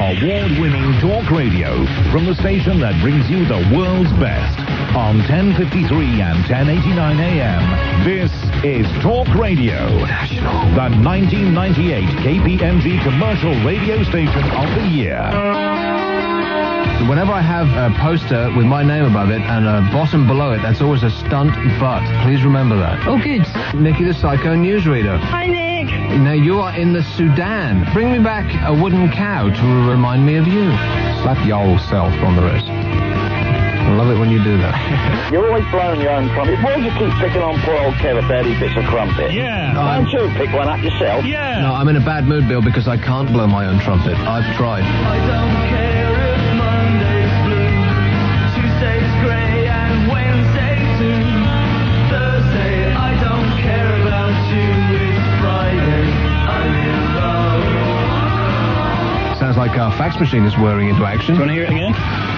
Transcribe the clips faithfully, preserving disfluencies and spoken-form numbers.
Award-winning talk radio from the station that brings you the world's best. On ten fifty-three and ten eighty-nine A M, this is Talk Radio, the nineteen ninety-eight K P M G commercial radio station of the year. Whenever I have a poster with my name above it and a bottom below it, that's always a stunt but. Please remember that. Oh, good. Nikki the Psycho newsreader. Hi, Nick. Now, you are in the Sudan. Bring me back a wooden cow to remind me of you. Slap your old self on the wrist. I love it when you do that. You're always blowing your own trumpet. Why do you keep picking on poor old Kev about these bits of crumpet? Yeah. Why don't you pick one up yourself? Yeah. No, I'm in a bad mood, Bill, because I can't blow my own trumpet. I've tried. I don't care if Monday's blue, Tuesday's grey and Wednesday too. Thursday, I don't care about you. It's Friday, I'm in love. Sounds like our fax machine is whirring into action. Do you want to hear it again?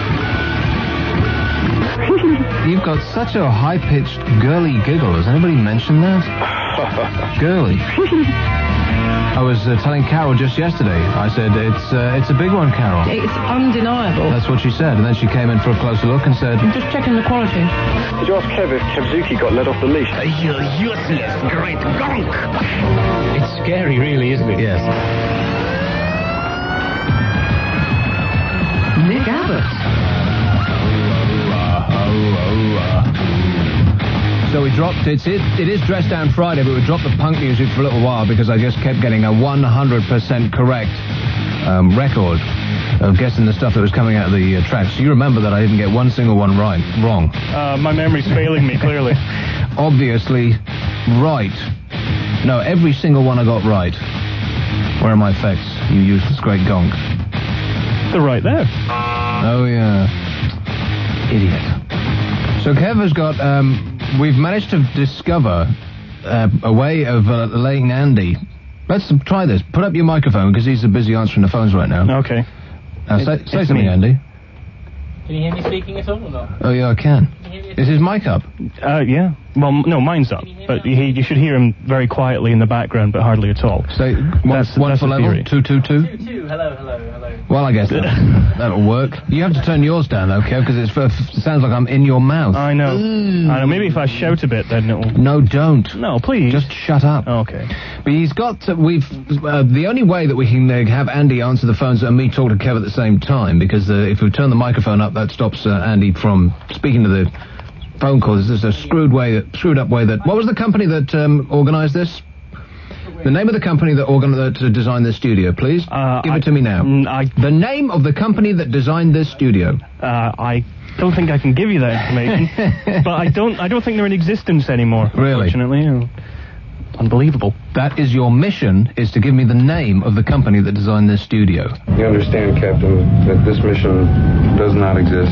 You've got such a high-pitched, girly giggle. Has anybody mentioned that? Girly. I was uh, telling Carol just yesterday. I said, it's uh, it's a big one, Carol. It's undeniable. That's what she said. And then she came in for a closer look and said... I'm just checking the quality. Did you ask Kev if Kevzuki got let off the leash? You useless great gonk! It's scary, really, isn't it? Yes. Nick Abbott. So we dropped, it's, it, it is Dress Down Friday, but we dropped the punk music for a little while because I just kept getting a one hundred percent correct um, record of guessing the stuff that was coming out of the uh, tracks. You remember that I didn't get one single one right, wrong. Uh, my memory's failing me, clearly. Obviously, right. No, every single one I got right. Where are my effects? You used this great gonk. They're right there. Oh, yeah. Idiot. So Kev has got, um, we've managed to discover uh, a way of uh, laying Andy. Let's try this. Put up your microphone, because he's busy answering the phones right now. Okay. Now, say, It- say it's something, me. Andy. Can you hear me speaking at all or not? Oh, yeah, I can. Can you hear me at Is his mic up? Uh, yeah. Well, m- no, mine's up. But he, you should hear him very quietly in the background, but hardly at all. Say, one, That's- one that's for the level? theory. Two, two, two? Two, two. Hello, hello, hello. Well, I guess that, that'll work. You have to turn yours down, though, Kev, because it sounds like I'm in your mouth. I know. I know. Maybe if I shout a bit, then it'll... No, don't. No, please. Just shut up. Okay. But he's got, uh, we've, uh, the only way that we can uh, have Andy answer the phones and me talk to Kev at the same time, because uh, if we turn the microphone up, that stops uh, Andy from speaking to the phone calls. This is a screwed way, that, screwed up way that, what was the company that um, organised this? The name of the company that, organ- that uh, designed this studio, please? Uh, Give I- it to me now. mm, I- The name of the company that designed this studio. Uh, I don't think I can give you that information. But I don't I don't think they're in existence anymore. Really? Unfortunately. Oh. Unbelievable. That is your mission, is to give me the name of the company that designed this studio. You understand, Captain, that this mission does not exist,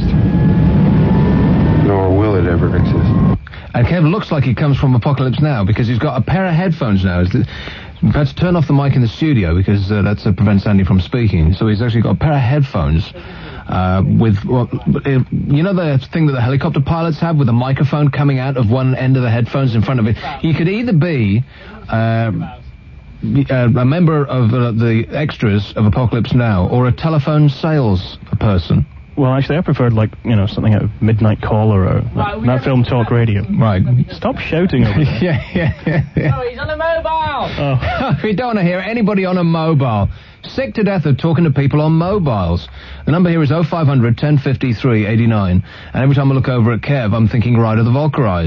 nor will it ever exist. And Kev looks like he comes from Apocalypse Now, because he's got a pair of headphones now. We've had to turn off the mic in the studio, because uh, that uh, prevents Andy from speaking. So he's actually got a pair of headphones uh, with, well, uh, you know the thing that the helicopter pilots have with a microphone coming out of one end of the headphones in front of it? He could either be uh, a member of uh, the extras of Apocalypse Now, or a telephone sales person. Well, actually, I preferred, like, you know, something out of Midnight Caller or Right, we that never- film Talk Radio. Right. Stop shouting over there. yeah, yeah, yeah, yeah. Oh, he's on a mobile! Oh. We don't want to hear anybody on a mobile. Sick to death of talking to people on mobiles. The number here is oh five hundred, ten fifty-three, eighty-nine. And every time I look over at Kev, I'm thinking Ride of the Valkyries.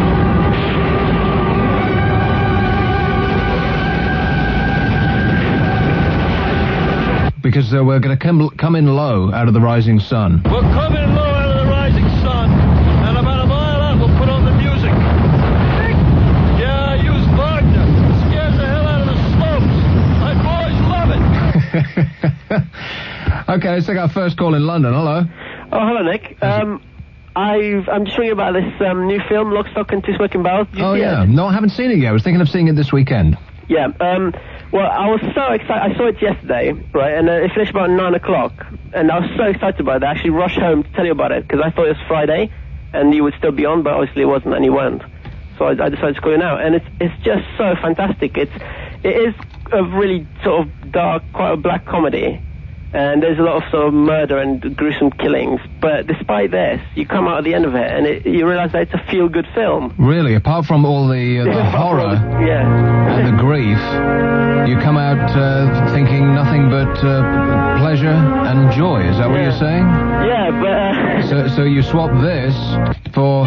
Because uh, we're going to come, come in low out of the rising sun. We're coming low out of the rising sun, and about a mile out we'll put on the music. Yeah, I use Wagner. It scares the hell out of the slopes. My boys love it. Okay, let's take our first call in London. Hello. Oh, hello, Nick. Um, I've, I'm just ringing about this um, new film, Lock, Stock and Two Smoking Barrels. Did you Oh, see yeah. it? No, I haven't seen it yet. I was thinking of seeing it this weekend. Yeah. Um, well, I was so excited. I saw it yesterday, right, and uh, it finished about nine o'clock, and I was so excited about it. I actually rushed home to tell you about it, because I thought it was Friday, and you would still be on, but obviously it wasn't, and you weren't. So I, I decided to call you now, and it's it's just so fantastic. It's it is a really sort of dark, quite a black comedy, and there's a lot of sort of murder and gruesome killings. But despite this, you come out at the end of it, and it, you realise that it's a feel-good film. Really, apart from all the, uh, the horror yeah. and the grief, you come out uh, thinking nothing but uh, pleasure and joy. Is that what Yeah. you're saying? Yeah, but... Uh, So, so you swap this for...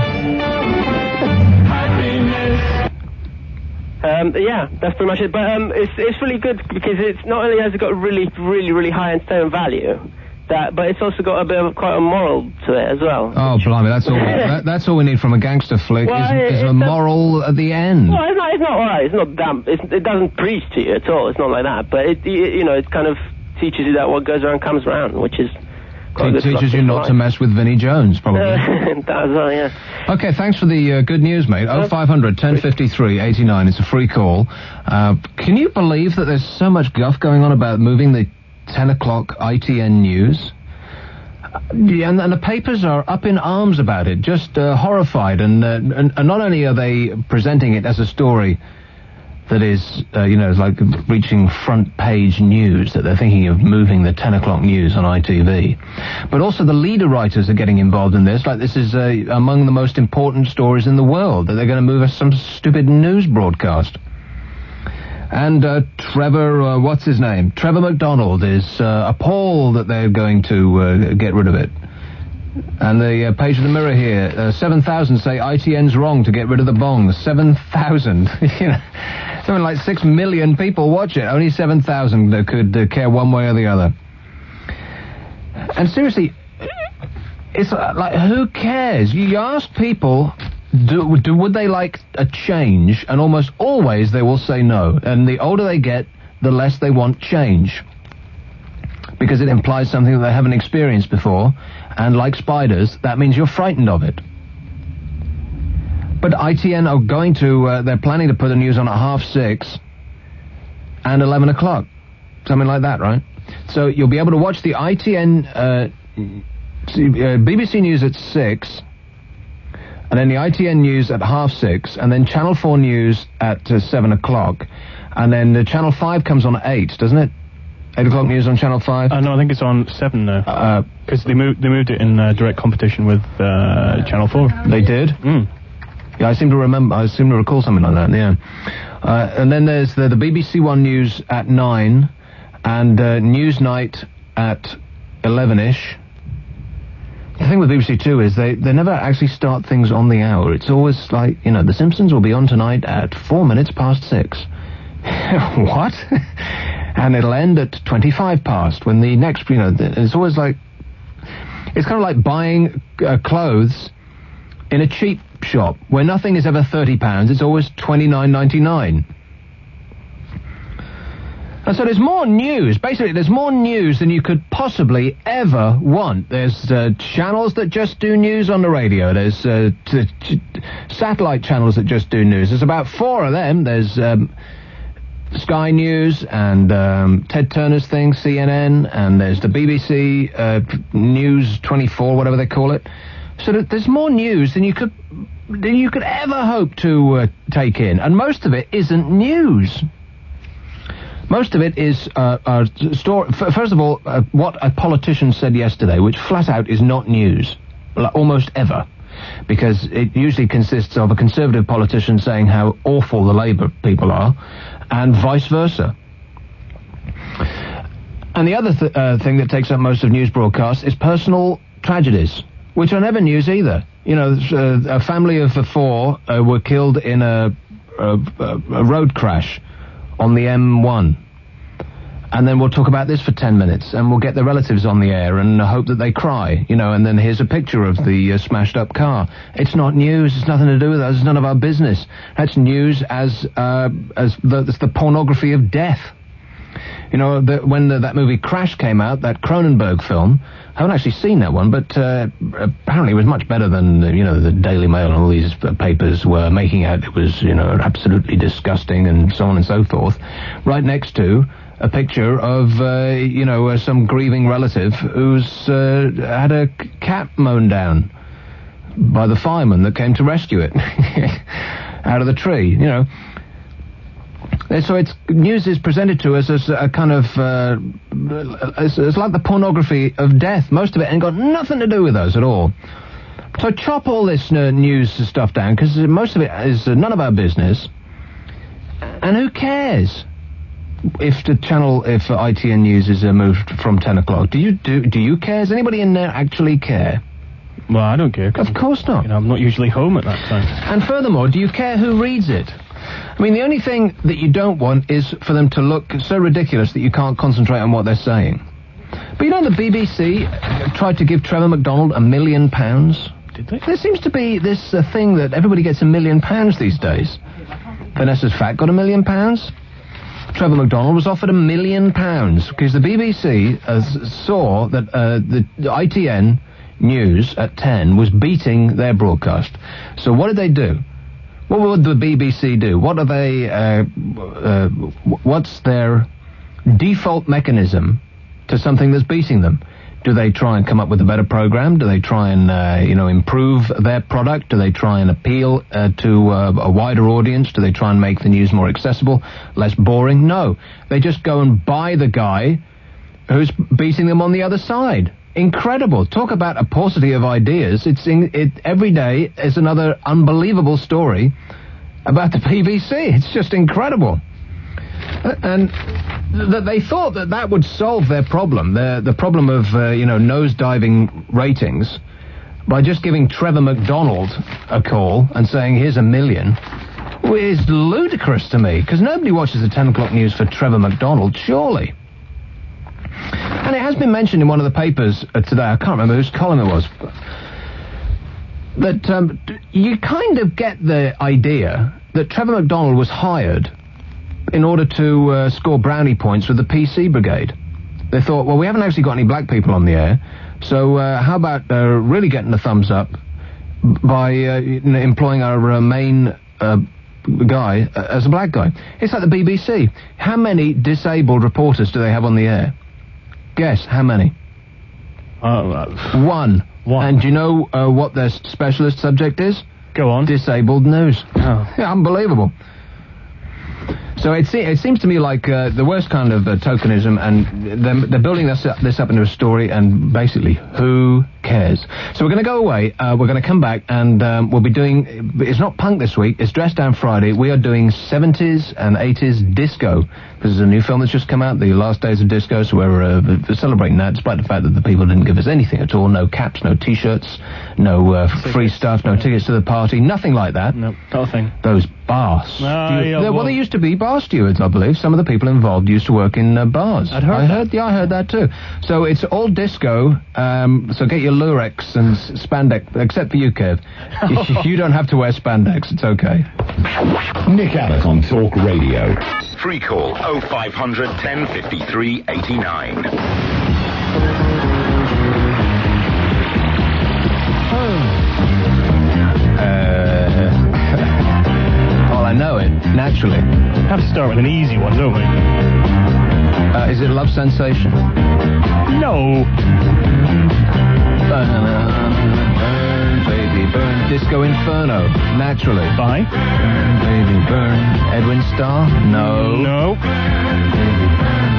Um, yeah, that's pretty much it. But um, it's it's really good because it's not only has it got really, really, really high entertainment value, that, but it's also got a bit of quite a moral to it as well. Oh, blimey, that's all. that, that's all we need from a gangster flick Well, is, is it- a it moral at the end. Well, it's not. It's not alright. It's not damn. It's, it doesn't preach to you at all. It's not like that. But it, you, you know, it kind of teaches you that what goes around comes around, which is. quite It good teaches you philosophy not for to mess with Vinnie Jones, probably. life. That as well, yeah. Okay, thanks for the uh, good news, mate. oh five hundred, ten fifty-three, eighty-nine. It's a free call. Uh, can you believe that there's so much guff going on about moving the ten o'clock I T N news? Uh, yeah, and, and the papers are up in arms about it, just uh, horrified. And, uh, and, and not only are they presenting it as a story that is, uh, you know, like reaching front page news, that they're thinking of moving the ten o'clock news on I T V. But also the leader writers are getting involved in this, like this is uh, among the most important stories in the world, that they're going to move us some stupid news broadcast. And uh, Trevor, uh, what's his name? Trevor McDonald is uh, appalled that they're going to uh, get rid of it. And the uh, page of the Mirror here, uh, seven thousand say I T N's wrong to get rid of the bong. seven thousand. You know, something like six million people watch it. Only seven thousand uh, could uh, care one way or the other. And seriously, it's uh, like, who cares? You ask people, do, do would they like a change? And almost always they will say no. And the older they get, the less they want change. Because it implies something that they haven't experienced before. And like spiders, that means you're frightened of it. But I T N are going to, uh, they're planning to put the news on at half six and eleven o'clock. Something like that, right? So you'll be able to watch the I T N, uh, uh, B B C News at six, and then the I T N News at half six, and then Channel four News at uh, seven o'clock, and then the Channel five comes on at eight, doesn't it? eight o'clock news on Channel five? Uh, no, I think it's on seven now. Because Uh, they, moved, they moved it in uh, direct competition with uh, Channel four. They did? Mm. Yeah, I seem to remember, I seem to recall something like that, yeah. Uh, and then there's the, the B B C One News at nine, and uh, Newsnight at eleven-ish. The thing with B B C Two is they, they never actually start things on the hour. It's always like, you know, The Simpsons will be on tonight at four minutes past six. What? And it'll end at twenty-five past when the next, you know, it's always like, it's kind of like buying uh, clothes in a cheap shop where nothing is ever thirty pounds, it's always twenty-nine ninety-nine. And so there's more news. Basically, there's more news than you could possibly ever want. There's uh, channels that just do news on the radio. There's uh, t- t- satellite channels that just do news. There's about four of them. There's um, Sky News and um, Ted Turner's thing, C N N, and there's the B B C uh, News twenty-four, whatever they call it. So that there's more news than you could than you could ever hope to uh, take in, and most of it isn't news. Most of it is uh, uh, story. F- first of all, uh, what a politician said yesterday, which flat out is not news, like, almost ever, because it usually consists of a Conservative politician saying how awful the Labour people are, and vice versa. And the other th- uh, thing that takes up most of news broadcasts is personal tragedies, which are never news either. You know, uh, a family of four uh, were killed in a, a, a road crash on the M one. And then we'll talk about this for ten minutes, and we'll get the relatives on the air and hope that they cry, you know, and then here's a picture of the uh, smashed up car. It's not news, it's nothing to do with us, it's none of our business. That's news as, uh, as the, it's the pornography of death. You know, the, when the, that movie Crash came out, that Cronenberg film, I haven't actually seen that one, but uh, apparently it was much better than, you know, the Daily Mail and all these papers were making out. It was, you know, absolutely disgusting and so on and so forth. Right next to a picture of, uh, you know, uh, some grieving relative who's uh, had a cat mown down by the fireman that came to rescue it out of the tree, you know. Uh, So it's news is presented to us as a kind of uh, it's, it's like the pornography of death. Most of it ain't got nothing to do with us at all. So chop all this uh, news stuff down, because most of it is uh, none of our business. And who cares if the channel, if uh, I T N News is uh, moved from ten o'clock? Do you do? Do you care? Does anybody in there actually care? Well, I don't care. 'cause Of course not. You know, I'm not usually home at that time. And furthermore, do you care who reads it? I mean, the only thing that you don't want is for them to look so ridiculous that you can't concentrate on what they're saying. But you know, the B B C tried to give Trevor McDonald a million pounds. Did they? There seems to be this uh, thing that everybody gets a million pounds these days. Vanessa's Fat got a million pounds. Trevor McDonald was offered a million pounds because the B B C uh, saw that uh, the, the I T N News at ten was beating their broadcast. So what did they do? What would the B B C do? What are they? Uh, uh, what's their default mechanism to something that's beating them? Do they try and come up with a better program? Do they try and, uh, you know, improve their product? Do they try and appeal uh, to uh, a wider audience? Do they try and make the news more accessible, less boring? No. They just go and buy the guy who's beating them on the other side. Incredible. Talk about a paucity of ideas. It's in, it every day is another unbelievable story about the B B C. It's just incredible. And that they thought that that would solve their problem, the the problem of uh, you know nose-diving ratings, by just giving Trevor McDonald a call and saying here's a million. Well, it's ludicrous to me, because nobody watches the ten o'clock news for Trevor McDonald, surely. And it has been mentioned in one of the papers uh, today, I can't remember whose column it was, that um, you kind of get the idea that Trevor McDonald was hired in order to uh, score brownie points with the P C Brigade. They thought, well, we haven't actually got any black people on the air, so uh, how about uh, really getting a thumbs up by uh, employing our uh, main uh, guy uh, as a black guy? It's like the B B C. How many disabled reporters do they have on the air? Guess, how many? Uh, uh, One. One. And do you know uh, what their specialist subject is? Go on. Disabled news. Oh. Yeah, unbelievable. So it, se- it seems to me like uh, the worst kind of uh, tokenism, and they're, they're building this up, this up into a story, and basically, who cares? So we're going to go away, uh, we're going to come back, and um, we'll be doing, it's not punk this week, it's Dress Down Friday. We are doing seventies and eighties disco. This is a new film that's just come out, The Last Days of Disco, so we're uh, celebrating that, despite the fact that the people didn't give us anything at all. No caps, no T-shirts, no uh, free stuff, no tickets to the party, nothing like that. No, not a thing. Those bar stewards. Ah, yeah, well, well- there used to be bar stewards, I believe. Some of the people involved used to work in uh, bars. I'd heard I that. heard, yeah, I heard that too. So it's all disco, um, so get your Lurex and s- spandex, except for you, Kev. you, you don't have to wear spandex, it's okay. Nick Alec on Talk Radio. Free call oh five hundred ten fifty-three eighty-nine. Uh, well, I know it, naturally. Have to start with an easy one, don't we? Uh, is it Love Sensation? No. Burn, burn, baby, burn. Disco Inferno, naturally. Bye. Burn, baby, burn. Edwin Starr? No. No. Baby, burn.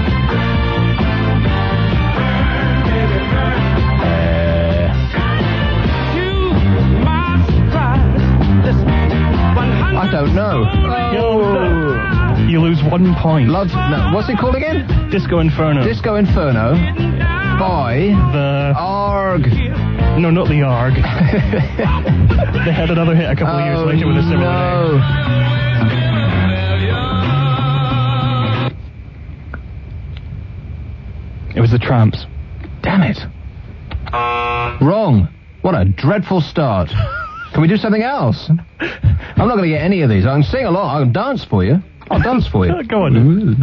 Uh, I don't know. Oh. You lose one point. Love, no, what's it called again? Disco Inferno. Disco Inferno by the... Arg. No, not the Arg. They had another hit a couple of years Oh, later with a similar no. name. It was the Tramps. Damn it. Wrong. What a dreadful start. Can we do something else? I'm not going to get any of these. I can sing along. I can dance for you. I'll dance for you. Go on.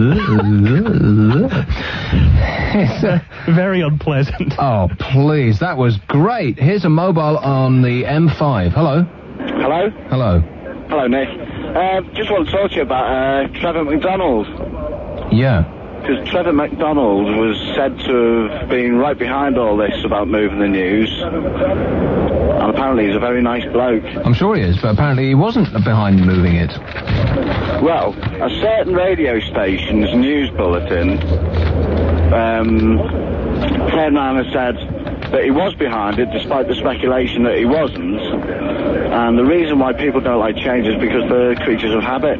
It's, uh, Very unpleasant. oh, please. That was great. Here's a mobile on the M five. Hello. Hello? Hello. Hello, Nick. Uh, just want to talk to you about uh, Trevor McDonald. Yeah. Because Trevor McDonald was said to have been right behind all this about moving the news. And apparently he's a very nice bloke. I'm sure he is, but apparently he wasn't behind moving it. Well, a certain radio station's news bulletin um, came round and said that he was behind it, despite the speculation that he wasn't. And the reason why people don't like change is because they're creatures of habit.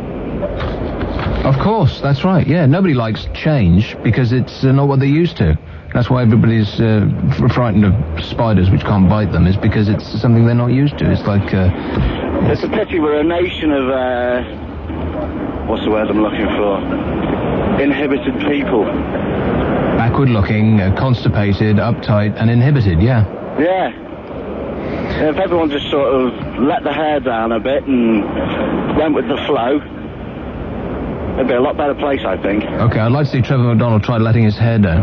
Of course, that's right. Yeah, nobody likes change because it's uh, not what they're used to. That's why everybody's uh, f- frightened of spiders which can't bite them, is because it's something they're not used to. It's like... Uh, it's a pity we're a nation of... Uh, what's the word I'm looking for? Inhibited people. Backward-looking, uh, constipated, uptight, and inhibited, yeah. Yeah. If everyone just sort of let the hair down a bit and went with the flow, it'd be a lot better place, I think. Okay, I'd like to see Trevor McDonald try letting his hair down.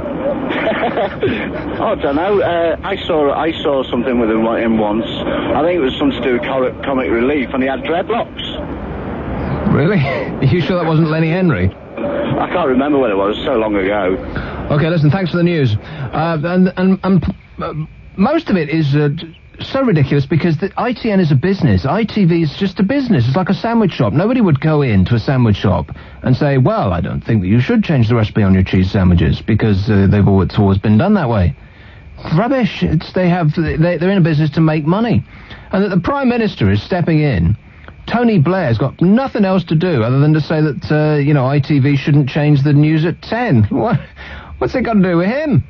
I don't know. Uh, I saw I saw something with him, him once. I think it was something to do with comic, comic relief, and he had dreadlocks. Really? Are you sure that wasn't Lenny Henry? I can't remember what it was. So long ago. Okay, listen. Thanks for the news. Uh, and and, and uh, most of it is uh, so ridiculous because the I T N is a business. I T V is just a business. It's like a sandwich shop. Nobody would go into a sandwich shop and say, well, I don't think that you should change the recipe on your cheese sandwiches because uh, they've always, it's always been done that way. Rubbish. It's, they have, they, they're in a business to make money. And that the Prime Minister is stepping in. Tony Blair's got nothing else to do other than to say that, uh, you know, I T V shouldn't change the news at ten. What, what's it got to do with him?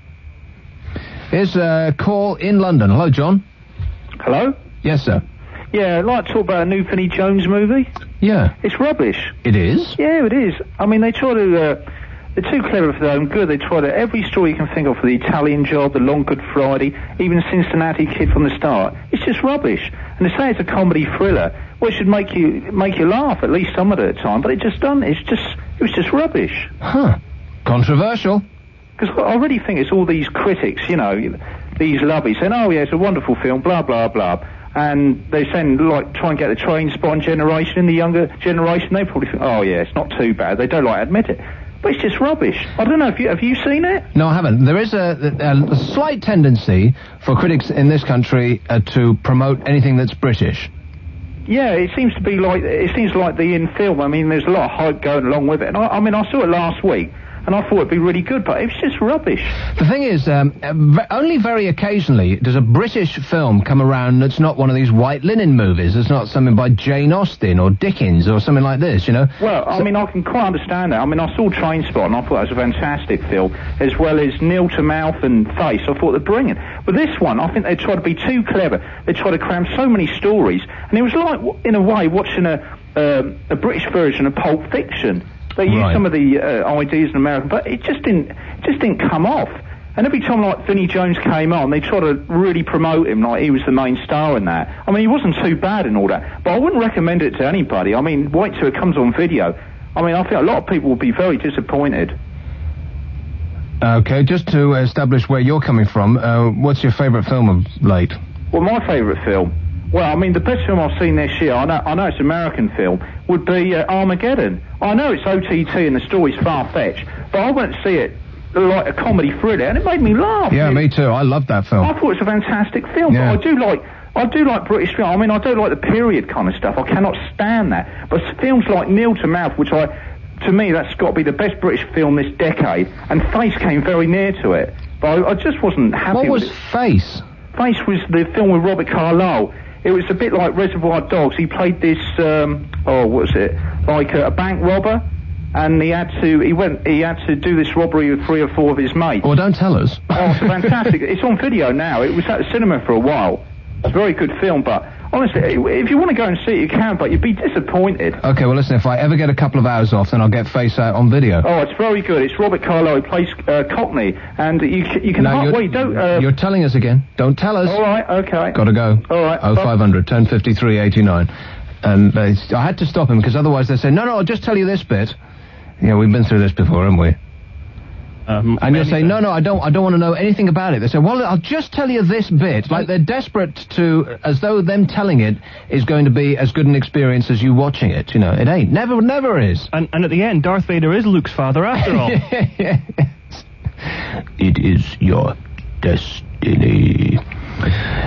Here's a call in London. Hello, John. Hello? Yes, sir. Yeah, I'd like to talk about a new Vinnie Jones movie. Yeah. It's rubbish. It is? Yeah, it is. I mean, they try to, uh, they're too clever for their own good. They try to, every story you can think of for the Italian Job, the Long Good Friday, even Cincinnati Kid from the start. It's just rubbish. And to say it's a comedy thriller, well, it should make you, make you laugh at least some of it at a time, but it just doesn't. It's just, it was just rubbish. Huh. Controversial. Because I really think it's all these critics, you know, these lubbies saying, oh, yeah, it's a wonderful film, blah, blah, blah. And they saying, like, try and get the train spawn generation in the younger generation. They probably think, oh, yeah, it's not too bad. They don't like to admit it. But it's just rubbish. I don't know, if you, have you seen it? No, I haven't. There is a, a, a slight tendency for critics in this country uh, to promote anything that's British. Yeah, it seems to be like, it seems like the in film. I mean, there's a lot of hype going along with it. And I, I mean, I saw it last week. And I thought it'd be really good, but it's just rubbish. The thing is, um, uh, only very occasionally does a British film come around that's not one of these white linen movies. It's not something by Jane Austen or Dickens or something like this, you know? Well, I so mean, I can quite understand that. I mean, I saw Trainspot and I thought it was a fantastic film, as well as Nil to Mouth and Face. I thought they're brilliant. But this one, I think they try to be too clever. They try to cram so many stories. And it was like, in a way, watching a, uh, a British version of Pulp Fiction. They used right. some of the uh, ideas in America, but it just didn't, it just didn't come off. And every time, like, Vinnie Jones came on, they tried to really promote him, like he was the main star in that. I mean, he wasn't too bad in all that, but I wouldn't recommend it to anybody. I mean, wait till it comes on video. I mean, I think a lot of people will be very disappointed. Okay, just to establish where you're coming from, uh, what's your favourite film of late? Well, my favourite film, well, I mean, the best film I've seen this year, I know, I know it's an American film, would be uh, Armageddon. I know it's O T T and the story's far-fetched, but I went to see it like a comedy thriller, and it made me laugh. Yeah, it, me too. I love that film. I thought it was a fantastic film, yeah. but I do like, I do like British film. I mean, I don't like the period kind of stuff. I cannot stand that. But films like Nil to Mouth, which I, to me, that's got to be the best British film this decade, and Face came very near to it. But I, I just wasn't happy what with was it. Face? Face was the film with Robert Carlyle. It was a bit like Reservoir Dogs. He played this, um, oh, what was it? Like a, a bank robber, and he had to, he went, he had to do this robbery with three or four of his mates. Well, don't tell us. Oh, it's fantastic. It's on video now. It was at the cinema for a while. It's a very good film, but honestly, if you want to go and see it, you can, but you'd be disappointed. Okay, well, listen, if I ever get a couple of hours off, then I'll get Face out on video. Oh, it's very good. It's Robert Carlyle, who plays uh, Cockney, and you, you can... No, oh, you're, wait, don't... Uh, you're telling us again. Don't tell us. All right, okay. Gotta go. All right. oh five hundred, ten fifty-three, eighty-nine. And uh, I had to stop him, because otherwise they say, no, no, I'll just tell you this bit. Yeah, we've been through this before, haven't we? Um, and you'll say, no, no, I don't, I don't want to know anything about it. They say, well, I'll just tell you this bit. Like they're desperate to, as though them telling it is going to be as good an experience as you watching it. You know, it ain't. Never, never is. And, and at the end, Darth Vader is Luke's father after all. It is your destiny.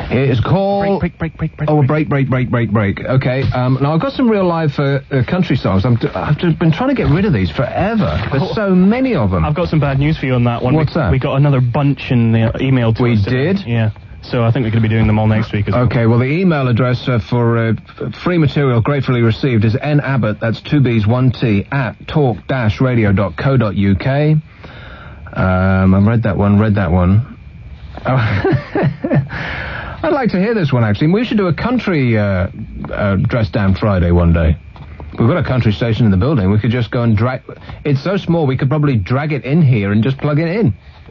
It is called... Break, break, break, break, Oh, break, break, break, break, break. Okay, um, now I've got some real live uh, uh, country songs. I'm t- I've just been trying to get rid of these forever. There's so many of them. I've got some bad news for you on that one. What's we, that? We got another bunch in the email to We us today. did? Yeah. So I think we're going to be doing them all next week as well. Okay, well, the email address uh, for uh, f- free material gratefully received is nabbott, that's two B's, one T, at talk dash radio dot co dot uk. Um, I read that one, read that one. Oh. I'd like to hear this one, actually. We should do a country uh, uh, Dress Down Friday one day. We've got a country station in the building. We could just go and drag... It's so small, we could probably drag it in here and just plug it in.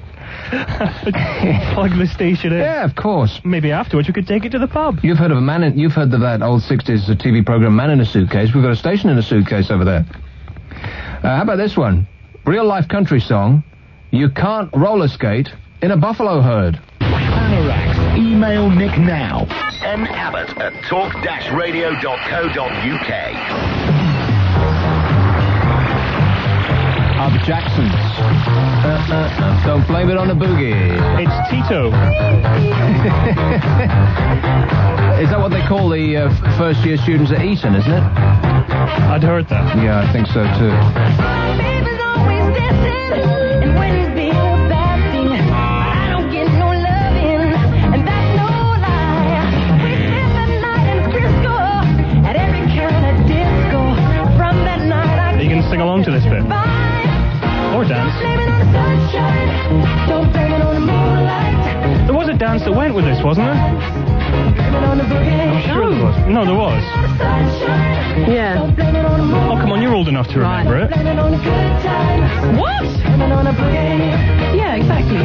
Plug the station in. Yeah, of course. Maybe afterwards you could take it to the pub. You've heard of a man in, you've heard of that old sixties T V program, Man in a Suitcase. We've got a station in a suitcase over there. Uh, how about this one? Real life country song. You can't roller skate in a buffalo herd. Anorax. Email Nick now. N Abbott at talk dash radio dot co dot uk. Are the Jacksons. Uh, uh, uh, don't blame it on the boogie. It's Tito. Is that what they call the uh, f- first year students at Eton, isn't it? I'd heard that. Yeah, I think so too. You can sing along to this bit. Or dance. There was a dance that went with this, wasn't there? I'm sure there was. No, there was. Yeah. Oh, come on, you're old enough to remember it. What? Yeah, exactly.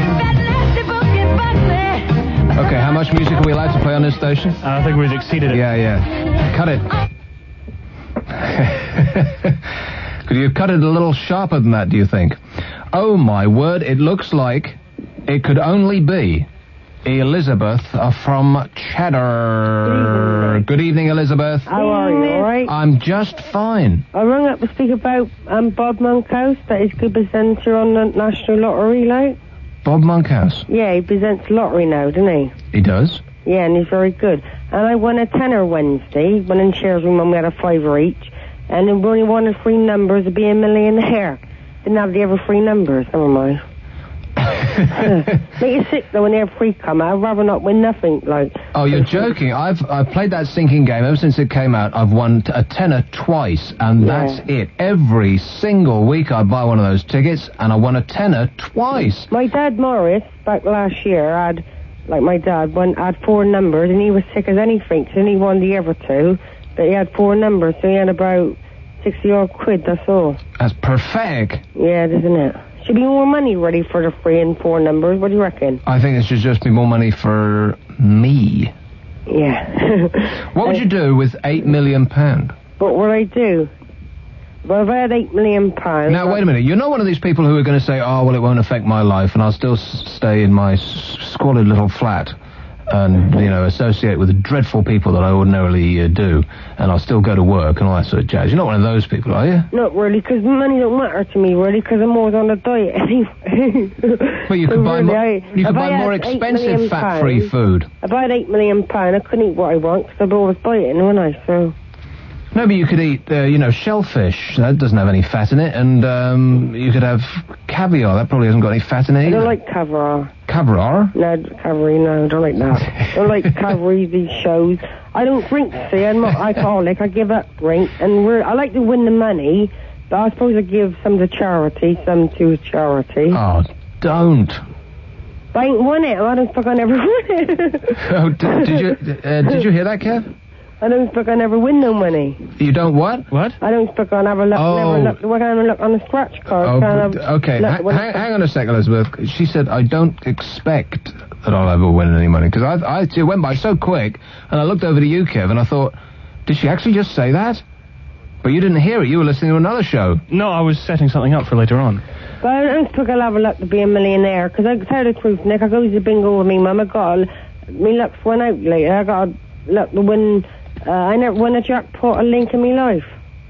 Okay, how much music are we allowed to play on this station? Uh, I think we've exceeded it. Yeah, yeah. Cut it. Could you have cut it a little sharper than that, do you think? Oh, my word, it looks like it could only be Elizabeth uh, from Cheddar. Good evening, Elizabeth. How are you, all right? I'm just fine. I rang up to speak about um, Bob Monkhouse, that is good presenter on the National Lottery, like. Bob Monkhouse. Yeah, he presents lottery now, doesn't he? He does? Yeah, and he's very good. And I won a tenner Wednesday, when in shares with Mum, we had a fiver each, and then we only wanted three numbers to be a millionaire. Didn't have the ever free numbers, never mind. Make you sick though when they have free come out. I'd rather not win nothing, like. Oh, you're joking. I've I've played that sinking game ever since it came out. I've won t- a tenner twice, and Yeah. that's it. Every single week I buy one of those tickets, and I won a tenner twice. My dad Morris, back last year, had, like my dad, one, had four numbers, and he was sick as anything, and he won the ever two, but he had four numbers, so he had about sixty odd quid, that's all. That's perfect. Yeah, isn't it? Should be more money ready for the three and four numbers, what do you reckon? I think it should just be more money for me. Yeah. What would you do with eight million pound? What would I do? Well, if I had eight million pounds... Now, wait a minute. You're not one of these people who are going to say, oh, well, it won't affect my life, and I'll still s- stay in my s- squalid little flat and, you know, associate with the dreadful people that I ordinarily uh, do, and I'll still go to work and all that sort of jazz. You're not one of those people, are you? Not really, because money don't matter to me, really, because I'm always on a diet anyway. Well, you So could buy really, more, I- you if could I buy had more eight expensive million fat-free pounds- food. If I had eight million pounds, I couldn't eat what I want, because I'd always dieting, wouldn't I, so... No, but you could eat, uh, you know, shellfish. That doesn't have any fat in it. And um, you could have caviar. That probably hasn't got any fat in it I either. don't like caviar. Caviar? No, caviar, no, I don't like that. I don't like caviar, these shows. I don't drink, see, I'm not alcoholic. I give up drink, and we're, I like to win the money, but I suppose I give some to charity, some to charity. Oh, don't. But I ain't won it. I don't think I never won it. Oh, did, did you uh, did you hear that, Kev? I don't think I never win no money. You don't what? What? I don't think I never look, Oh. never look, we're going to look on the scratch card. Oh, Can't but- I okay. look Ha- when- hang, hang on a second, Elizabeth. She said, I don't expect that I'll ever win any money. Because I, I, it went by so quick, and I looked over to you, Kev, and I thought, did she actually just say that? But you didn't hear it. You were listening to another show. No, I was setting something up for later on. But I don't think I'll have a luck to be a millionaire, because I tell the truth, Nick, I go to the bingo with me mum. I got a, me luck's went out later. I got a luck to win. Uh, I never won a jackpot, a link in my life.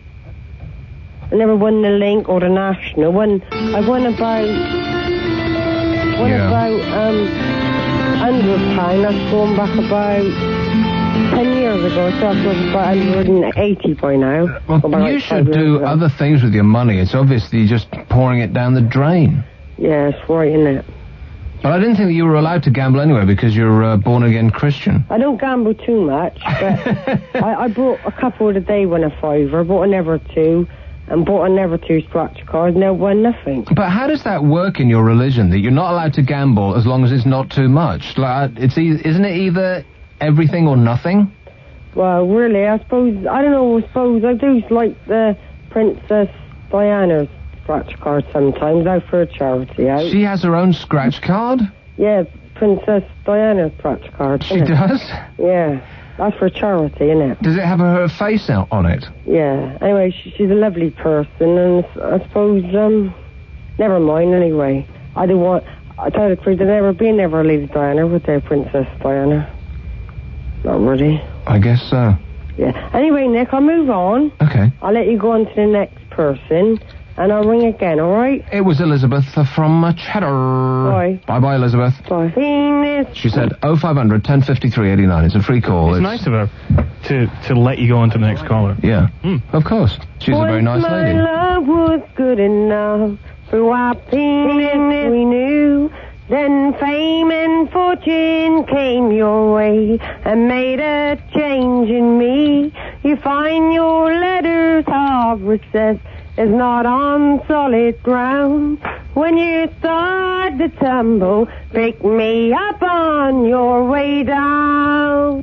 I never won the link or the national. Won, I won about. Won Yeah. about. Um, I hundred pound. That's going back about ten years ago. So that's worth about one hundred eighty by now. Well, About you like should five do years ago. other things with your money. It's obviously just pouring it down the drain. Yeah, it's right, isn't it? But I didn't think that you were allowed to gamble anyway because you're a born-again Christian. I don't gamble too much, but I, I bought a couple of the day win a fiver, bought a never two, and bought a never two scratch card, and I won nothing. But how does that work in your religion, that you're not allowed to gamble as long as it's not too much? Like, it's e- isn't it either everything or nothing? Well, really, I suppose, I don't know, I suppose I do like the Princess Diana's scratch card sometimes, out for a charity out. She has her own scratch card? Yeah, Princess Diana's scratch card. She innit? does? Yeah, that's for charity, isn't it? Does it have her face out on it? Yeah, anyway, she, she's a lovely person, and s- I suppose, um, never mind anyway. I don't want, I tell you the truth, there'd never be never Lady Diana, would there, Princess Diana? Not really. I guess so. Yeah. Anyway, Nick, I'll move on. Okay. I'll let you go on to the next person, and I'll ring again, all right? It was Elizabeth from uh, Cheddar. Bye. Bye-bye, Elizabeth. Bye. She said oh five hundred, ten fifty-three, eighty-nine. It's a free call. It's nice of her to, to let you go on to the next caller. Yeah, of course. She's a very nice My lady. love was good enough for happiness we knew. Then fame and fortune came your way and made a change in me. You find your letters of success is not on solid ground. When you start to tumble, pick me up on your way down.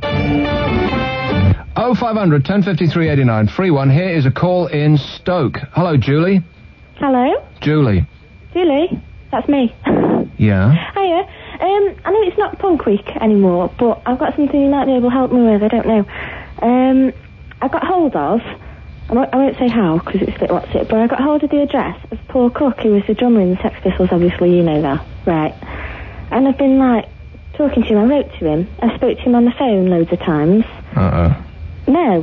oh five hundred, ten fifty-three, eighty-nine. Free one. Here is a call in Stoke. Hello, Julie. Hello? Julie. Julie? That's me. Yeah? Hiya. Um, I know it's not Punk Week anymore, but I've got something you might be able to help me with, I don't know. Um, I got hold of, I won't, I won't say how, because it's a bit what's it, but I got hold of the address of Paul Cook, who was the drummer in the Sex Pistols, obviously, you know that. Right. And I've been, like, talking to him, I wrote to him, I spoke to him on the phone loads of times. Uh-oh. No.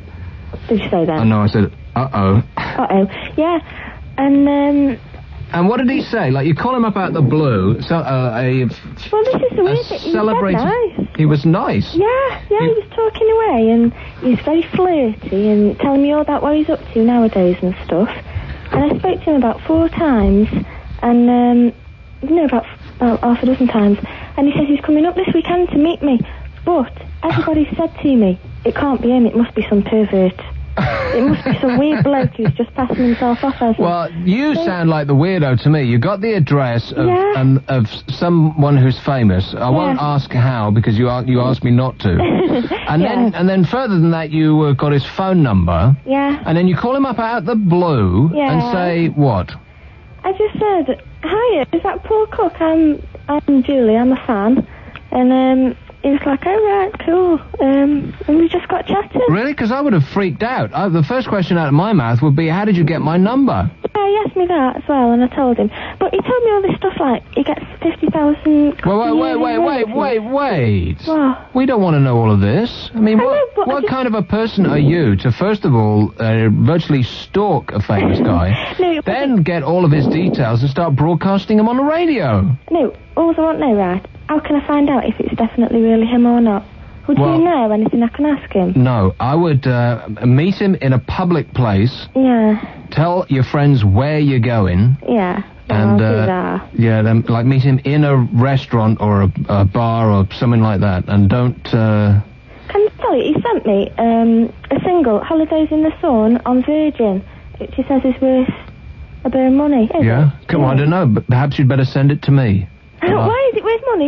Did you say that? Oh, no, I said, uh-oh. Uh-oh. Yeah. And, um... And what did he say? Like, you call him up out the blue, so, uh, a... Well, this is the weird thing. He was celebrated... dead nice. He was nice. Yeah, yeah, he was talking away, and he's very flirty and telling me all about what he's up to nowadays and stuff. And I spoke to him about four times, and, um, no, about, about half a dozen times. And he says he's coming up this weekend to meet me. But everybody said to me, it can't be him, it must be some pervert. It must be some weird bloke who's just passing himself off as... Well, you sound like the weirdo to me. You got the address of Yeah. um, of someone who's famous. I won't ask how because you a- you asked me not to. And Yeah. then and then further than that, you uh, got his phone number. Yeah. And then you call him up out the blue Yeah. and say what? I just said, hiya, is that Paul Cook? I'm, I'm Julie, I'm a fan. And, um... he was like, oh, right, cool. Um, and we just got chatting. Really? Because I would have freaked out. I, the first question out of my mouth would be, how did you get my number? Yeah, he asked me that as well, and I told him. But he told me all this stuff like, he gets fifty thousand... Wait, wait, wait, wait, wait, wait, wait. What? We don't want to know all of this. I mean, I what, know, but I what just- kind of a person are you to, first of all, uh, virtually stalk a famous guy, No, but then get all of his details and start broadcasting them on the radio? No, all I want to know, right, how can I find out if it's definitely really him or not? Would Well- you know anything I can ask him? No, I would uh, meet him in a public place, Yeah, tell your friends where you're going, yeah. Well, and I'll do uh, that. yeah, then like meet him in a restaurant or a, a bar or something like that, and don't. Uh, Can I tell you, he sent me um, a single, Holidays in the Sun, on Virgin, which he says is worth a bit of money, is yeah, it? come on, I don't know, but perhaps you'd better send it to me. Why is it worth money,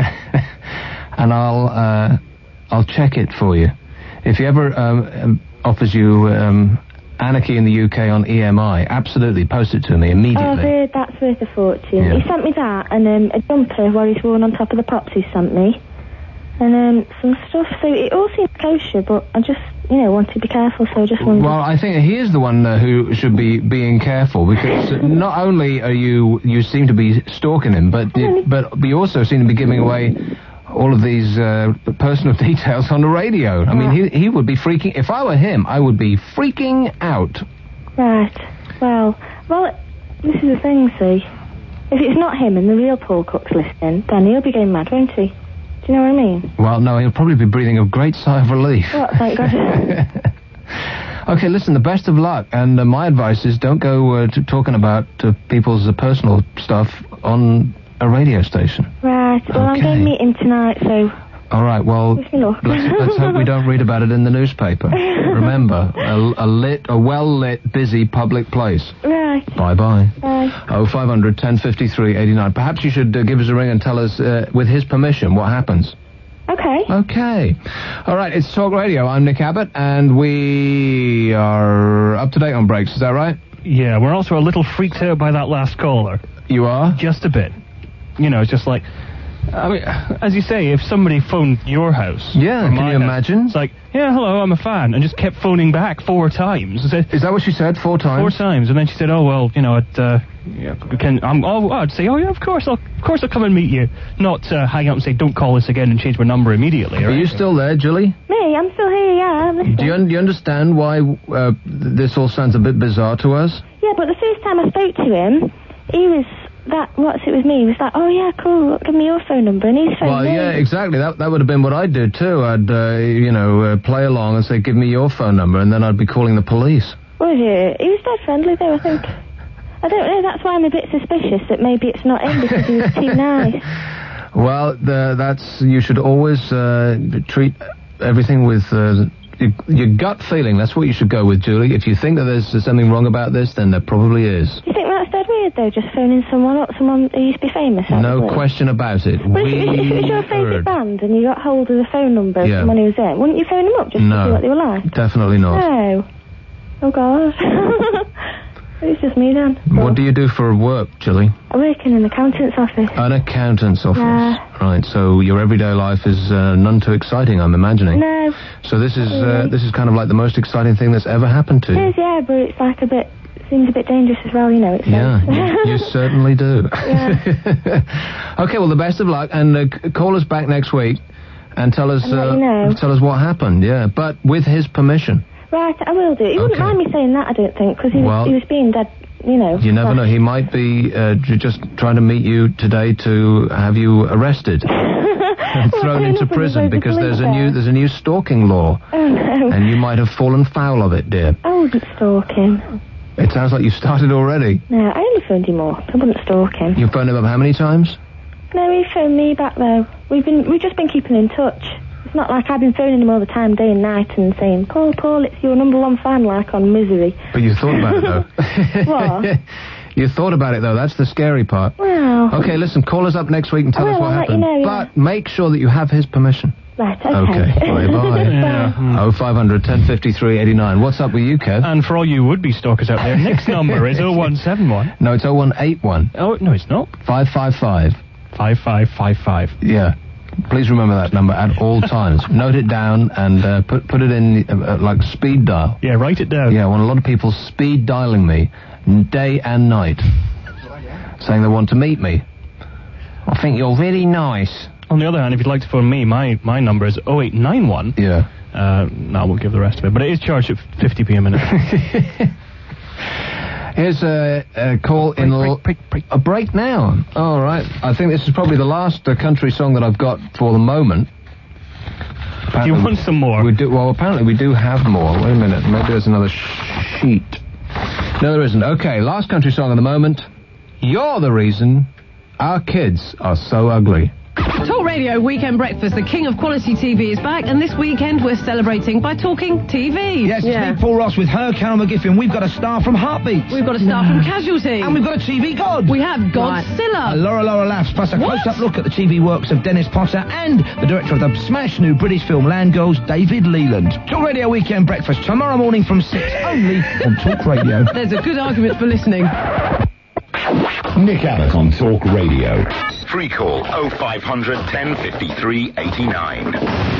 yeah? And I'll uh, I'll check it for you. If he ever um, um, offers you um, Anarchy in the U K on E M I, absolutely post it to me Oh, I've immediately. heard that's worth a fortune. Yeah. He sent me that, and um, a jumper where he's worn on top of the pops he sent me. And um, some stuff, so it all seems kosher, but I just, you know, want to be careful, so I just wondered... Well, I think he is the one uh, who should be being careful, because not only are you you seem to be stalking him, but it, but you also seem to be giving away all of these uh, personal details on the radio. I mean, he he would be freaking... If I were him, I would be freaking out. Right. Well, well, this is the thing, see. If it's not him and the real Paul Cook's listening, then he'll be going mad, won't he? Do you know what I mean? Well, no, he'll probably be breathing a great sigh of relief. Oh, thank God. Okay, listen, the best of luck, and uh, my advice is don't go uh, to talking about uh, people's uh, personal stuff on a radio station. Right, well, I'm Okay. going to meet him tonight, so... All right, well, Wish me luck. let's, let's hope we don't read about it in the newspaper. Remember, a, a lit, a well-lit, busy public place. Right. Bye-bye. Bye. Oh, five hundred, ten fifty-three, eighty-nine. Perhaps you should uh, give us a ring and tell us, uh, with his permission, what happens. Okay. Okay. All right, it's Talk Radio. I'm Nick Abbott, and we are up to date on breaks. Is that right? Yeah, we're also a little freaked out by that last caller. You are? Just a bit. You know, it's just like... I mean, as you say, if somebody phoned your house... Yeah, or can my you house, imagine? It's like, yeah, hello, I'm a fan, and just kept phoning back four times. And said, Is that what she said? Four times? Four times, and then she said, oh, well, you know, I'd, uh, yeah, can, I'm, oh, I'd say, oh, yeah, of course, I'll, of course I'll come and meet you. Not uh, hang up and say, don't call us again and change my number immediately. Are Right? you still there, Julie? Me, I'm still here, yeah. I'm listening. Do you, un- do you understand why uh, this all sounds a bit bizarre to us? Yeah, but the first time I spoke to him, he was... That, what's it with me? He was like, oh yeah, cool, give me your phone number, and he's phoned Well, me. yeah, exactly. That that would have been what I'd do, too. I'd, uh, you know, uh, play along and say, give me your phone number, and then I'd be calling the police. Was it? He was dead friendly, though, I think. I don't know, that's why I'm a bit suspicious that maybe it's not him because he was too nice. Well, the, that's... You should always uh, treat everything with... Uh, your, your gut feeling. That's what you should go with, Julie. If you think that there's something wrong about this, then there probably is. Do you think that's dead weird, though, just phoning someone up, someone who used to be famous? out of the No blue? question about it. But if, if, if it was your favourite Weird. band and you got hold of the phone number of Yeah. someone who was there, wouldn't you phone them up just to No. see what they were like? Definitely not. No. Oh, God. It's just me, then. What do you do for work, Julie? I work in an accountant's office. An accountant's office. Yeah. Right, so your everyday life is uh, none too exciting, I'm imagining. No. So this is uh, really. this is kind of like the most exciting thing that's ever happened to It you. is, yeah, but it's like a bit... Seems a bit dangerous as well, you know. It's Yeah, like- you, you certainly do. Yeah. Okay, well, the best of luck, and uh, c- call us back next week and tell us And let uh, you know. tell us what happened. Yeah, but with his permission. Right, I will do. He wouldn't Okay. mind me saying that, I don't think, because he, was Well- he was being dead, you know. You never like- know. He might be uh, j- just trying to meet you today to have you arrested and Well, thrown I into end up with prison loads of because there's a police new there. there's a new stalking law, Oh, no. and you might have fallen foul of it, dear. I wouldn't stalk him. It sounds like you started already. No, I only phoned him up. I wouldn't stalk him. You phoned him up how many times? No, he phoned me back, though. We've been, we've just been keeping in touch. It's not like I've been phoning him all the time, day and night, and saying, Paul, Paul, it's your number one fan, like on Misery. But you thought about it, though. What? You thought about it, though. That's the scary part. Well... Okay, listen, call us up next week and tell I us will, what I'll let you happened. know, yeah. But make sure that you have his permission. Right, okay. Okay, bye-bye. Yeah. oh five hundred, ten fifty-three, eighty-nine. What's up with you, Kev? And for all you would-be stalkers out there, Nick's number is oh one seven one. No, it's oh one eight one. Oh, no, it's not. five five five. five five five five. Yeah. Please remember that number at all times. Note it down and uh, put put it in uh, uh, like speed dial. Yeah, write it down. Yeah, I want a lot of people speed dialing me day and night, saying they want to meet me. I think you're very nice. On the other hand, if you'd like to phone me, my, my number is oh eight nine one. Yeah. Uh, no, I won't give the rest of it, but it is charged at fifty p a minute. Here's a, a call in break, break, break. a break now. All right. I think this is probably the last uh, country song that I've got for the moment. Do you want some more? We do. Well, apparently we do have more. Wait a minute. Maybe there's another sh- sheet. No, there isn't. Okay, last country song at the moment. You're the reason our kids are so ugly. Talk Radio Weekend Breakfast, the king of quality T V, is back, and this weekend we're celebrating by talking T V. Yes, it's me, Paul Ross, with her, Carol McGiffin. We've got a star from Heartbeat. We've got a star from Casualty. And we've got a T V god. We have Godzilla. Uh, Laura Laura Laughs, plus a What? close-up look at the T V works of Dennis Potter and the director of the smash new British film Land Goes, David Leland. Talk Radio Weekend Breakfast, tomorrow morning from six, only on Talk Radio. There's a good argument for listening. Nick Abbott on Talk Radio. Free call oh five hundred, ten fifty-three, eighty-nine.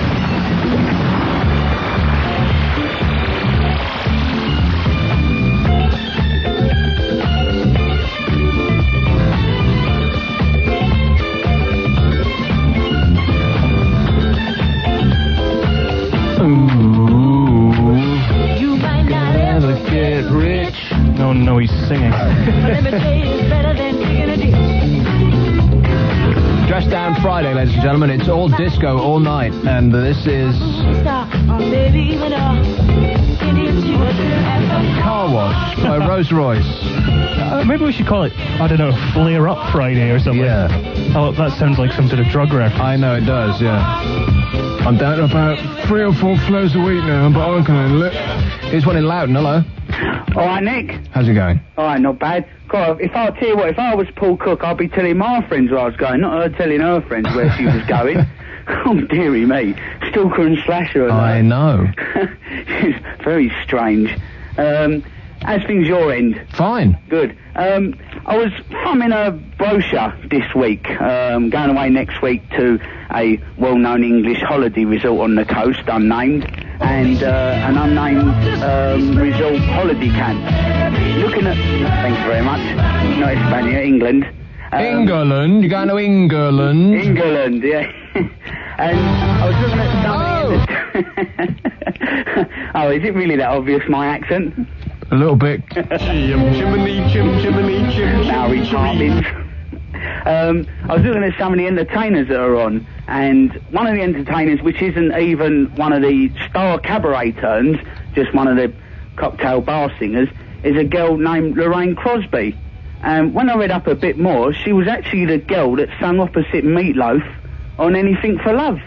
You might not ever get rich. No, no, he's singing. Let me tell you, it's better than digging a ditch. Dressed Down Friday, ladies and gentlemen. It's all disco all night, and this is Car Wash by Rose Royce. Uh, maybe we should call it, I don't know, Flare Up Friday or something. Yeah. Oh, that sounds like some sort of drug reference. I know it does, yeah. I'm down to about three or four flows a week now, but I can handle it. Here's one in Loughton, hello. All right, Nick. How's it going? All right, not bad. God, if I tell you what, if I was Paul Cook, I'd be telling my friends where I was going, not her telling her friends where she was going. Oh, dearie me. Stalker and slasher. And I that. know. It's very strange. Um, how's things your end? Fine. Good. Um, I was thumbing a brochure this week, um, going away next week to a well-known English holiday resort on the coast, unnamed, and uh, an unnamed um, resort holiday camp. Looking at... Thanks very much. Not Hispania, England. Um, England? You're going to England? England, yeah. And I was looking at something... Oh. Oh, is it really that obvious, my accent? A little bit. Chimney, chim, chimney, chim, now retarded. Um, I was looking at some of the entertainers that are on, and one of the entertainers, which isn't even one of the star cabaret turns, just one of the cocktail bar singers, is a girl named Lorraine Crosby. And when I read up a bit more, she was actually the girl that sang opposite Meatloaf on Anything for Love.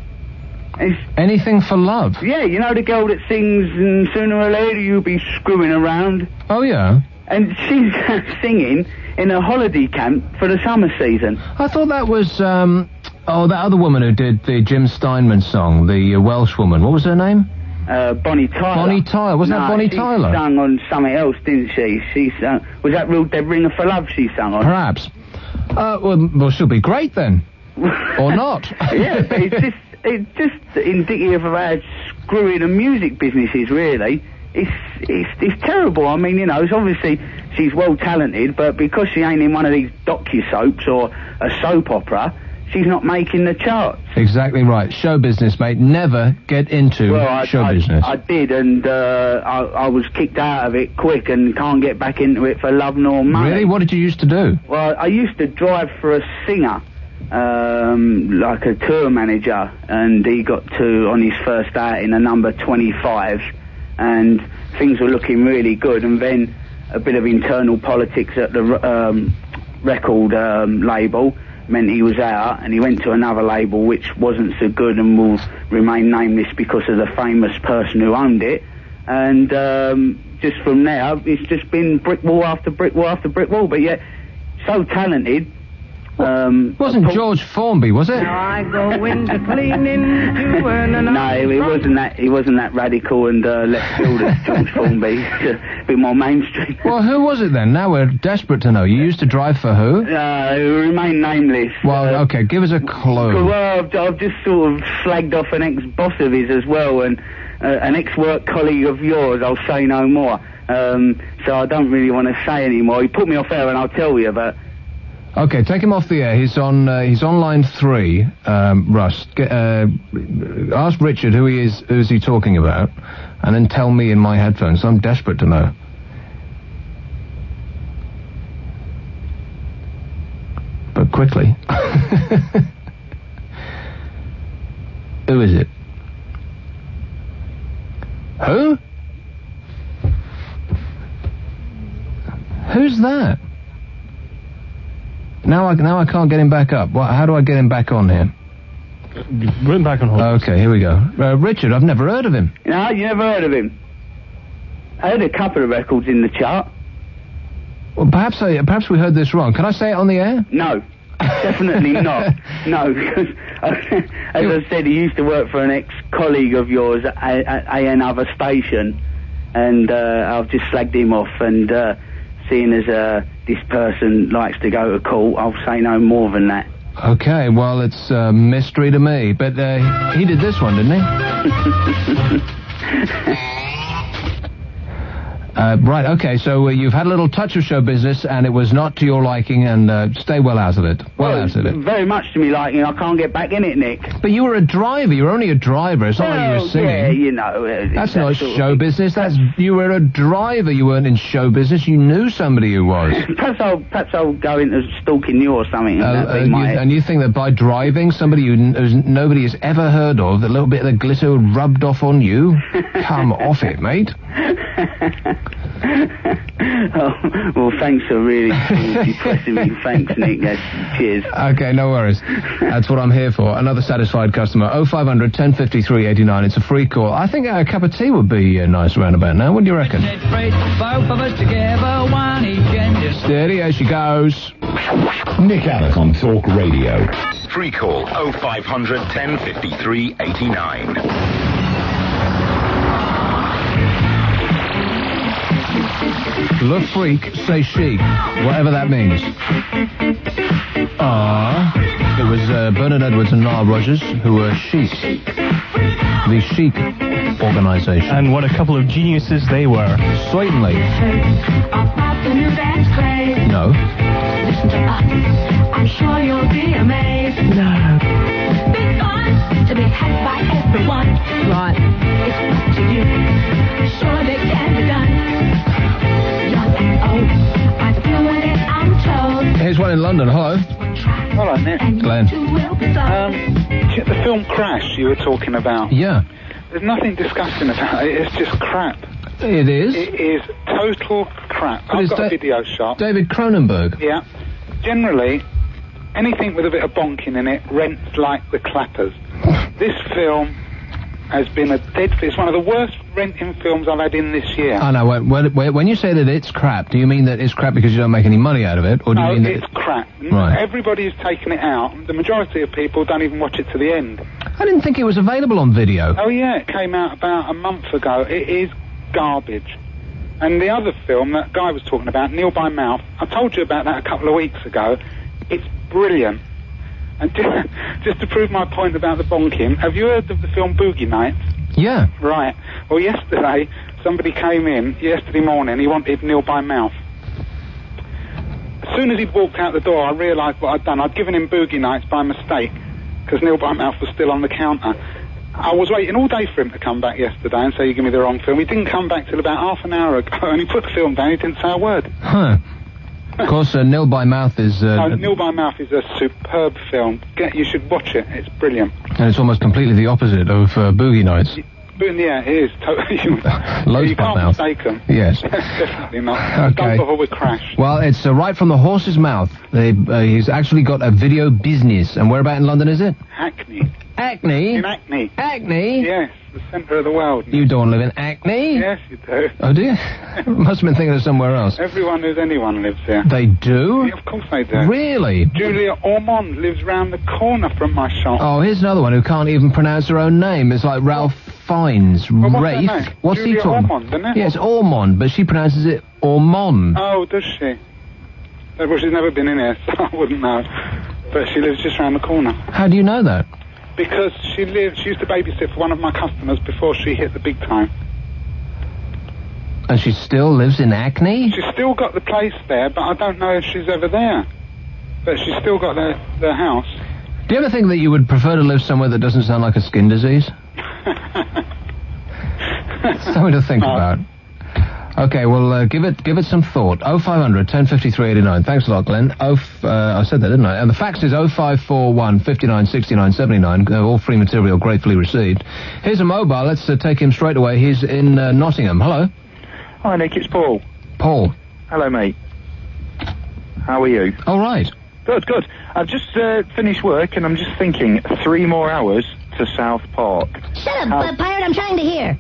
It's, Anything for Love? Yeah, you know the girl that sings, and sooner or later you'll be screwing around. Oh, yeah. And she's singing in a holiday camp for the summer season. I thought that was, um... Oh, that other woman who did the Jim Steinman song, the uh, Welsh woman. What was her name? Uh, Bonnie Tyler. Bonnie Tyler. Wasn't no, that Bonnie she Tyler? She sang on something else, didn't she? She sang... Was that Real Dead Ringer for Love she sang on? Perhaps. Uh, well, well, she'll be great then. Or not. Yeah, but it's just... It's just indicative of how screwy the music business is, really. It's, it's it's terrible. I mean, you know, it's obviously she's well talented, but because she ain't in one of these docu-soaps or a soap opera, she's not making the charts. Exactly right. Show business, mate. Never get into well, I, show I, business. I did, and uh, I, I was kicked out of it quick and can't get back into it for love nor money. Really? What did you used to do? Well, I used to drive for a singer. Um, like a tour manager, and he got to, on his first outing, a number twenty-five, and things were looking really good, and then a bit of internal politics at the um, record um, label meant he was out, and he went to another label which wasn't so good and will remain nameless because of the famous person who owned it, and um, just from there, it's just been brick wall after brick wall after brick wall, but yet, so talented. Um, wasn't George Formby, was it? Now I go into cleaning to earn an No, he wasn't that. He wasn't that radical and uh, left field as George Formby. A bit more mainstream. Well, who was it then? Now we're desperate to know. You used to drive for who? Uh, he remained nameless. Well, uh, okay, give us a clue. Well, I've, I've just sort of slagged off an ex-boss of his as well, and uh, an ex-work colleague of yours. I'll say no more. Um, so I don't really want to say any more. He put me off air, and I'll tell you, but. Okay, take him off the air. He's on. Uh, he's on line three. Um, Russ, get, uh, ask Richard who he is. Who's he talking about, and then tell me in my headphones. I'm desperate to know. But quickly. Who is it? Who? Who's that? Now I now I can't get him back up. What, how do I get him back on here? Put him back on hold. Okay, here we go. Uh, Richard, I've never heard of him. No, you never heard of him. I heard a couple of records in the chart. Well, perhaps I, perhaps we heard this wrong. Can I say it on the air? No, definitely not. No, because uh, as I said, he used to work for an ex-colleague of yours at, at, at another station, and uh, I've just slagged him off. And uh, seeing as uh, this person likes to go to court, I'll say no more than that. Okay, well, it's a mystery to me, but uh, he did this one, didn't he? Uh, right, okay, so uh, you've had a little touch of show business, and it was not to your liking, and uh, stay well out of it. Well, Well, out of it. Very much to me liking. I can't get back in it, Nick. But you were a driver. You were only a driver. It's not like you Well, were singing. yeah, you know. Uh, That's that not sort of show thing. business. That's you were a driver. You weren't in show business. You knew somebody who was. Perhaps I'll, perhaps I'll go into stalking you or something. Uh, and that'd uh, be you, my... and you think that by driving somebody who n- who's nobody has ever heard of, that little bit of the glitter rubbed off on you? Come off it, mate. Oh, well, thanks for really depressing me. Thanks, Nick. That's, cheers. Okay, no worries. That's what I'm here for. Another satisfied customer. oh five hundred, ten fifty-three, eighty-nine. It's a free call. I think a cup of tea would be uh, nice round about now. What do you reckon? Both of us together, one each end. Just Steady as she goes. Nick Alec on Talk Radio. Free call oh five hundred, ten fifty-three, eighty-nine. Le freak, say chic, whatever that means. Ah, it was uh, Bernard Edwards and Nile Rodgers who were Chic, the Chic organisation. And what a couple of geniuses they were. Certainly. No. listen to us. I'm sure you'll be amazed. No. Big fun to be had by everyone. Right. It's up to you. Sure they can be done. Young and old, I'm doing it, I'm told. Here's one in London. Hello. Hello, Nick. Glenn. Um, the film Crash you were talking about. Yeah. There's nothing disgusting about it. It's just crap. It is. It is total crap. But I've it's got a Da- video shop. David Cronenberg. Yeah. Generally, anything with a bit of bonking in it rents like the clappers. This film has been a dead... It's one of the worst renting films I've had in this year. I know. When, when, when you say that it's crap, do you mean that it's crap because you don't make any money out of it, or do you no, mean that it's crap. Right. Everybody's taken it out. The majority of people don't even watch it to the end. I didn't think it was available on video. Oh, yeah, it came out about a month ago. It is garbage. And the other film that guy was talking about, Neil by Mouth, I told you about that a couple of weeks ago. It's brilliant. And just, just to prove my point about the bonking, have you heard of the film Boogie Nights? Yeah. Right. Well, yesterday, somebody came in, yesterday morning, he wanted Neil by Mouth. As soon as he'd walked out the door, I realised what I'd done. I'd given him Boogie Nights by mistake, because Neil by Mouth was still on the counter. I was waiting all day for him to come back yesterday and say, you give me the wrong film. He didn't come back till about half an hour ago, and he put the film down, he didn't say a word. Huh. Of course, uh, Nil by Mouth is... Uh, No, Neil by Mouth is a superb film. Get, you should watch it. It's brilliant. and it's almost completely the opposite of uh, Boogie Nights. But yeah, it is. Totally. Loads You by can't mouth. mistake them. Yes. Definitely not. Okay. Don't bother with Crash. Well, it's uh, right from the horse's mouth. They, uh, he's actually got a video business. And where about in London is it? Hackney. Hackney? In Hackney. Hackney? Yes, the centre of the world. You don't live in Hackney? Yes, you do. Oh, do you? Must have been thinking of somewhere else. Everyone who's anyone lives here. They do? Yeah, of course they do. Really? Julia Ormond lives round the corner from my shop. Oh, here's another one who can't even pronounce her own name. It's like Ralph Fiennes. Well, what's her Rafe. name? What's Julia he talking? Ormond, isn't it? Yes, Ormond, but she pronounces it Ormond. Oh, does she? Well, she's never been in here, so I wouldn't know. But she lives just round the corner. How do you know that? Because she lived, she used to babysit for one of my customers before she hit the big time. And she still lives in Hackney? She's still got the place there, but I don't know if she's ever there. But she's still got the, the house. Do you ever think that you would prefer to live somewhere that doesn't sound like a skin disease? Something to think No. about. Okay, well, uh, give it give it some thought. oh five hundred, ten fifty-three, eighty-nine. Thanks a lot, Glenn. Oh, f- uh, I said that, didn't I? And the fax is oh five four one, fifty-nine, sixty-nine, seventy-nine. Uh, all free material gratefully received. Here's a mobile. Let's uh, take him straight away. He's in uh, Nottingham. Hello? Hi, Nick. It's Paul. Paul. Hello, mate. How are you? All right. Good, good. I've just uh, finished work and I'm just thinking three more hours to South Park. Shut up, How- uh, pirate, I'm trying to hear.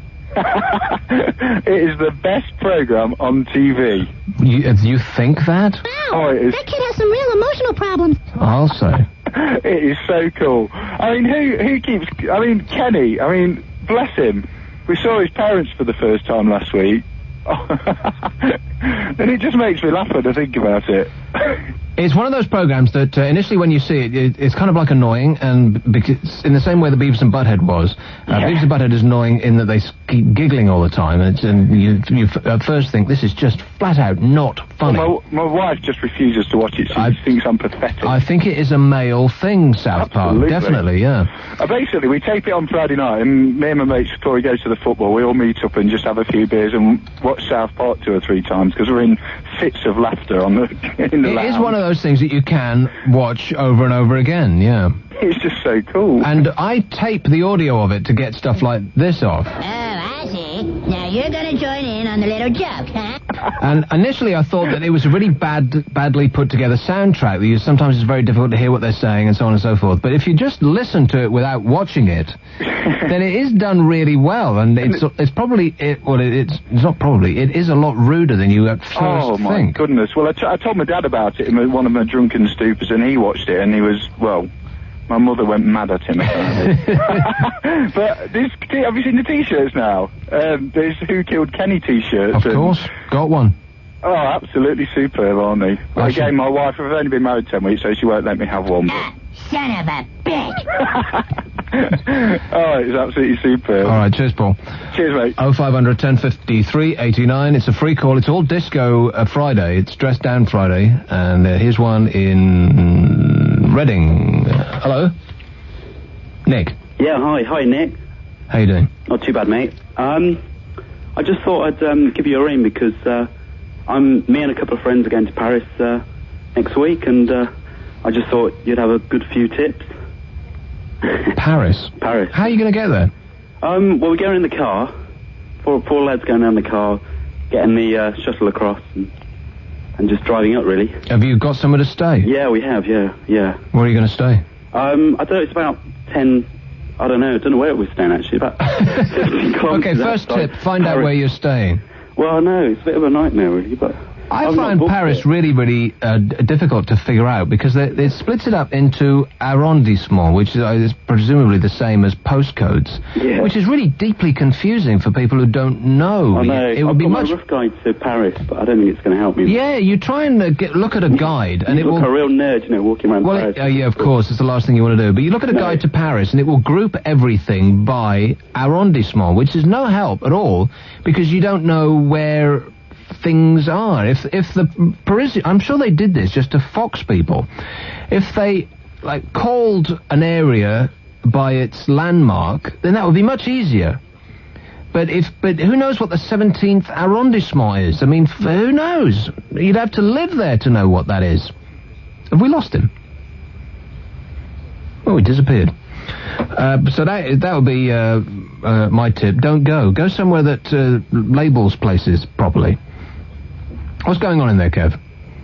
It is the best program on T V. You, uh, you think that? Ow, Oh, it is. that kid has some real emotional problems. I'll say. It is so cool. I mean, who who keeps... I mean, Kenny, I mean, bless him. We saw his parents for the first time last week. And it just makes me laugh when I think about it. It's one of those programs that uh, initially when you see it, it, it's kind of like annoying, and because in the same way the Beavis and Butthead was. Uh, Yeah. Beavis and Butthead is annoying in that they s- keep giggling all the time, and, it's, and you, you f- at first think this is just flat out not funny. Well, my, my wife just refuses to watch it. She thinks I'm pathetic. I think it is a male thing, South Absolutely. Park. Definitely, yeah. Uh, basically, we tape it on Friday night, and me and my mates, before we go to the football, we all meet up and just have a few beers and watch South Park two or three times, because we're in fits of laughter on the in the It lounge. is one of those things that you can watch over and over again, yeah. It's just so cool. And I tape the audio of it to get stuff like this off. Oh, I see. Now you're gonna join in on the little joke, huh? And initially I thought that it was a really bad, badly put together soundtrack. That you, sometimes it's very difficult to hear what they're saying and so on and so forth. But if you just listen to it without watching it, then it is done really well. And it's it's probably, it, well, it, it's, it's not probably, it is a lot ruder than you at first Oh, my think. goodness. Well, I, t- I told my dad about it in one of my drunken stupors, and he watched it, and he was, well, my mother went mad at him, apparently. But this, have you seen the T-shirts now? Um, there's Who Killed Kenny T-shirts. Of and- course, got one. Oh, absolutely superb, aren't they? But I again, my wife, I've only been married ten weeks, so she won't let me have one. But... Son of a bitch! oh, it's absolutely superb. All right, cheers, Paul. Cheers, mate. oh five hundred, ten fifty-three, eighty-nine. It's a free call. It's all disco uh, Friday. It's Dress Down Friday. And uh, here's one in Reading. Uh, hello? Nick. Yeah, hi, hi, Nick. How you doing? Not too bad, mate. Um, I just thought I'd um, give you a ring because uh, I'm me and a couple of friends are going to Paris uh, next week, and uh, I just thought you'd have a good few tips. Paris? Paris. How are you going to get there? Um, well, we're going in the car. Four, four lads going down the car, getting the uh, shuttle across, and, and just driving up, really. Have you got somewhere to stay? Yeah, we have. Yeah, yeah. Where are you going to stay? Um, I don't know. It's about ten. I don't know. I don't know where we're staying actually. About fifteen Okay, kilometres first outside tip, find out Paris. where you're staying. Well, I know it's a bit of a nightmare, really, but I I've not find booked Paris it. really, really uh, d- difficult to figure out because they, it splits it up into arrondissements, which is, uh, is presumably the same as postcodes, Yeah. which is really deeply confusing for people who don't know. I know. It would I've be got much. my rough guide to Paris, but I don't think it's going to help me. Yeah, you try and uh, get, look at a guide, and you it look will. a real nerd, you know, walking around Well, Paris. it, uh, yeah, of course, it's the last thing you want to do. But you look at a No. guide to Paris, and it will group everything by arrondissement, which is no help at all because you don't know where things are. If if the Parisian, I'm sure they did this just to fox people. If they like called an area by its landmark, then that would be much easier. But if but who knows what the seventeenth arrondissement is? I mean, f- who knows? You'd have to live there to know what that is. Have we lost him? Oh, he disappeared. Uh, so that that would be uh, uh, my tip. Don't go. Go somewhere that uh, labels places properly. What's going on in there, Kev?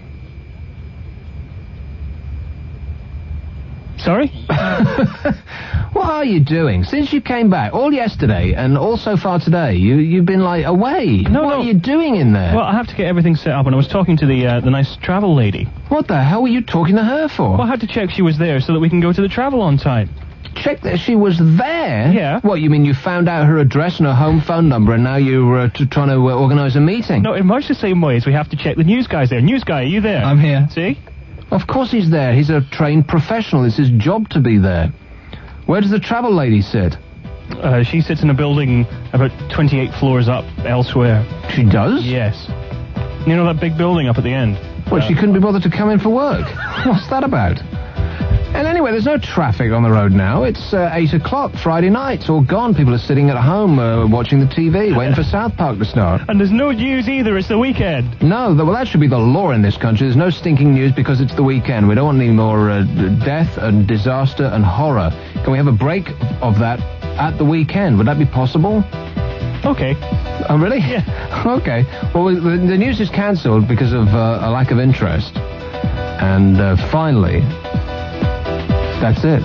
Sorry? What are you doing? Since you came back, all yesterday and all so far today, you, you've been, like, away. No, what no. are you doing in there? Well, I have to get everything set up, and I was talking to the uh, the nice travel lady. What the hell were you talking to her for? Well, I had to check she was there so that we can go to the travel on time. Check that she was there? Yeah. What, you mean you found out her address and her home phone number and now you're uh, t- trying to uh, organise a meeting? No, in much the same way as we have to check the news guys there. News guy, are you there? I'm here. See? Of course he's there. He's a trained professional. It's his job to be there. Where does the travel lady sit? Uh, she sits in a building about twenty-eight floors up elsewhere. She does? Yes. You know that big building up at the end? Well, she couldn't be bothered to come in for work. What's that about? And anyway, there's no traffic on the road now. It's uh, eight o'clock Friday night. It's all gone. People are sitting at home uh, watching the T V, waiting for South Park to start. And there's no news either. It's the weekend. No, th- well, that should be the law in this country. There's no stinking news because it's the weekend. We don't want any more uh, d- death and disaster and horror. Can we have a break of that at the weekend? Would that be possible? Okay. Oh, really? Yeah. Okay. Well, the, the news is cancelled because of uh, a lack of interest. And uh, finally, that's it.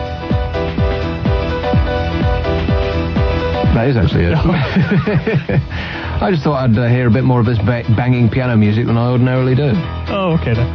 That is actually it. I just thought I'd uh, hear a bit more of this ba- banging piano music than I ordinarily do. Oh, okay then.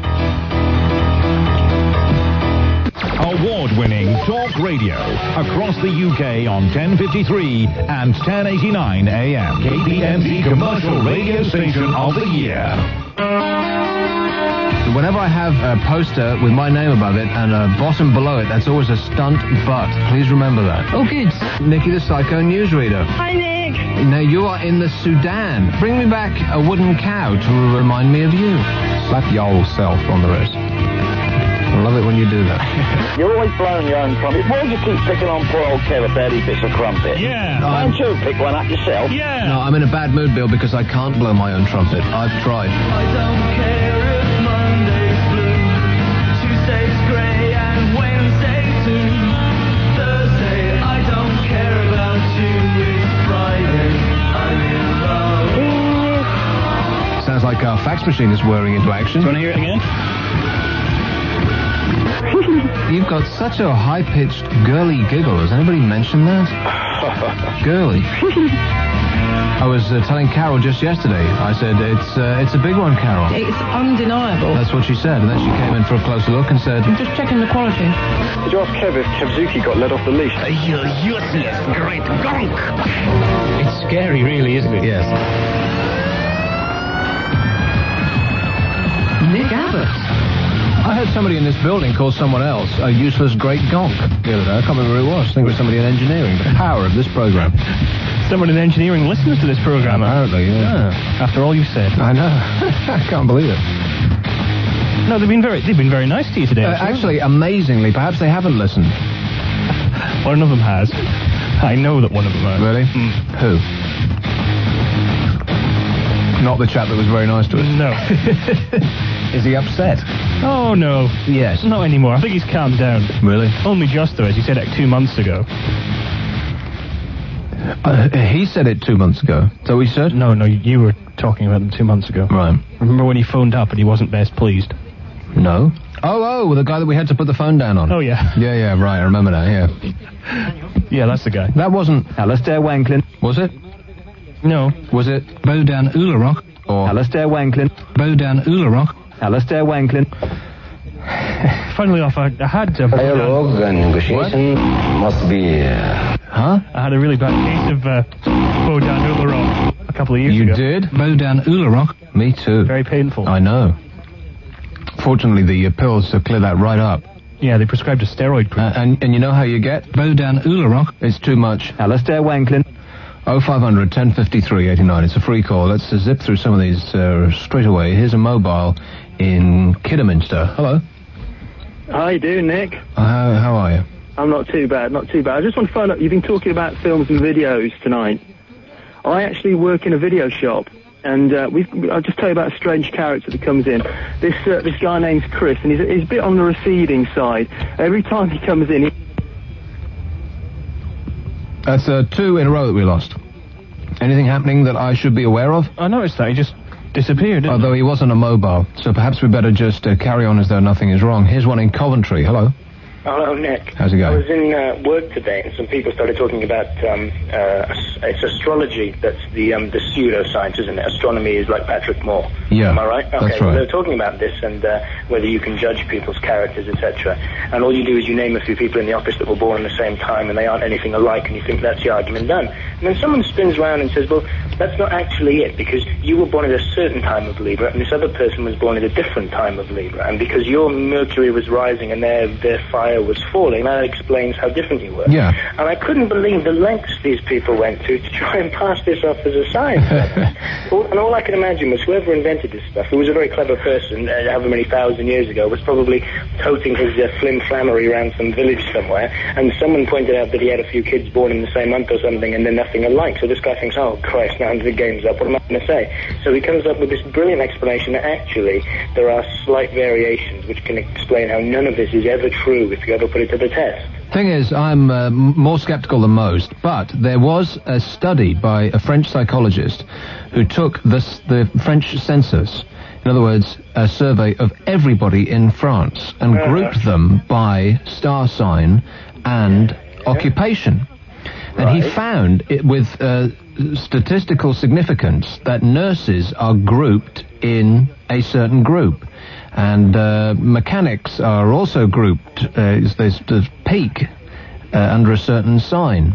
Award-winning talk radio across the U K on ten fifty-three and ten eighty-nine A M. K B M G Commercial Radio Station of the Year. whenever I have a poster with my name above it and a bottom below it, that's always a stunt but. Please remember that. Oh, good. Nikki the Psycho newsreader. Hi, Nick. Now, you are in the Sudan. Bring me back a wooden cow to remind me of you. Slap your old self on the wrist. I love it when you do that. You're always blowing your own trumpet. Why do you keep picking on poor old Kev about his bits of crumpet? Yeah. Can't you pick one up yourself? Yeah. No, I'm in a bad mood, Bill, because I can't blow my own trumpet. I've tried. I don't care if Monday's blue, Tuesday's grey and Wednesday too. Thursday, I don't care about you. It's Friday, I'm in love. Sounds like our fax machine is whirring into action. Do you want to hear it again? You've got such a high-pitched, girly giggle. Has anybody mentioned that? Girly. I was uh, telling Carol just yesterday. I said, it's uh, it's a big one, Carol. It's undeniable. That's what she said. And then she came in for a closer look and said... I'm just checking the quality. Did you ask Kev if Kevzuki got let off the leash? You useless great gunk. It's scary, really, isn't it? Yes. Nick Abbott. I heard somebody in this building call someone else a useless great gonk the other day. I can't remember who it was. I think it was somebody in engineering. The power of this program. Someone in engineering listens to this program. Apparently, yeah. Ah, after all you've said. I know. I can't believe it. No, they've been very, they've been very nice to you today. Uh, actually, amazingly, perhaps they haven't listened. One of them has. I know that one of them has. Really? Mm. Who? Not the chap that was very nice to us. No. Is he upset? Oh, no. Yes. Not anymore. I think he's calmed down. Really? Only just, though, as he said it two months ago. Uh, he said it two months ago. Is that what he said? No, no, you were talking about him two months ago. Right. Remember when he phoned up and he wasn't best pleased? No. Oh, oh, the guy that we had to put the phone down on. Oh, yeah. Yeah, yeah, right, I remember now, yeah. Yeah, that's the guy. That wasn't... Alistair Wanklin. Was it? No. Was it... Bodan Ularok. Or... Alistair Wanklin. Bodan Ularok. Alistair Wanklin. Funnily enough, I, I had... Uh, Dialogue and negotiation must be... Uh... Huh? I had a really bad case of uh, Bodan Ularok a couple of years you ago. You did? Bodan Ularok. Me too. Very painful. I know. Fortunately, the uh, pills uh, clear that right up. Yeah, they prescribed a steroid cream. Uh, and, and you know how you get? Bodan Ularok. It's too much. Alistair Wanklin. oh five hundred, ten fifty-three, eighty-nine. It's a free call. Let's uh, zip through some of these uh, straight away. Here's a mobile in Kidderminster. Hello. How you doing, Nick? Uh, how, how are you? I'm not too bad, not too bad. I just want to find out, you've been talking about films and videos tonight. I actually work in a video shop, and uh, we've, I'll just tell you about a strange character that comes in. This uh, this guy name's Chris, and he's, he's a bit on the receding side. Every time he comes in, he... That's uh, two in a row that we lost. Anything happening that I should be aware of? I noticed that. He just disappeared, didn't Although he wasn't a mobile, so perhaps we better just uh, carry on as though nothing is wrong. Here's one in Coventry. Hello. Hello, Nick. How's it going? I was in uh, work today, and some people started talking about um, uh, it's astrology that's the um, the pseudoscience, isn't it? Astronomy is like Patrick Moore. Yeah, Am I right? Okay. that's Well, right. they were talking about this and uh, whether you can judge people's characters, et cetera. And all you do is you name a few people in the office that were born at the same time, and they aren't anything alike, and you think that's the argument done. And then someone spins around and says, well, that's not actually it, because you were born at a certain time of Libra, and this other person was born at a different time of Libra, and because your Mercury was rising and their their fire was falling, that explains how different you were. Yeah. And I couldn't believe the lengths these people went to to try and pass this off as a science. all, and all I can imagine was whoever invented this stuff, who was a very clever person, uh, however many thousand years ago, was probably toting his uh, flim-flammery around some village somewhere, and someone pointed out that he had a few kids born in the same month or something, and they're nothing alike. So this guy thinks, oh, Christ, now the game's up. What am I going to say? So he comes up with this brilliant explanation that actually there are slight variations which can explain how none of this is ever true if you ever put it to the test. Thing is, I'm uh, m- more skeptical than most, but there was a study by a French psychologist who took this, the French census, in other words, a survey of everybody in France, and Uh-huh. grouped them by star sign and occupation. And he found it with uh, statistical significance that nurses are grouped in a certain group. And uh, mechanics are also grouped. Uh, there's, there's peak uh, under a certain sign.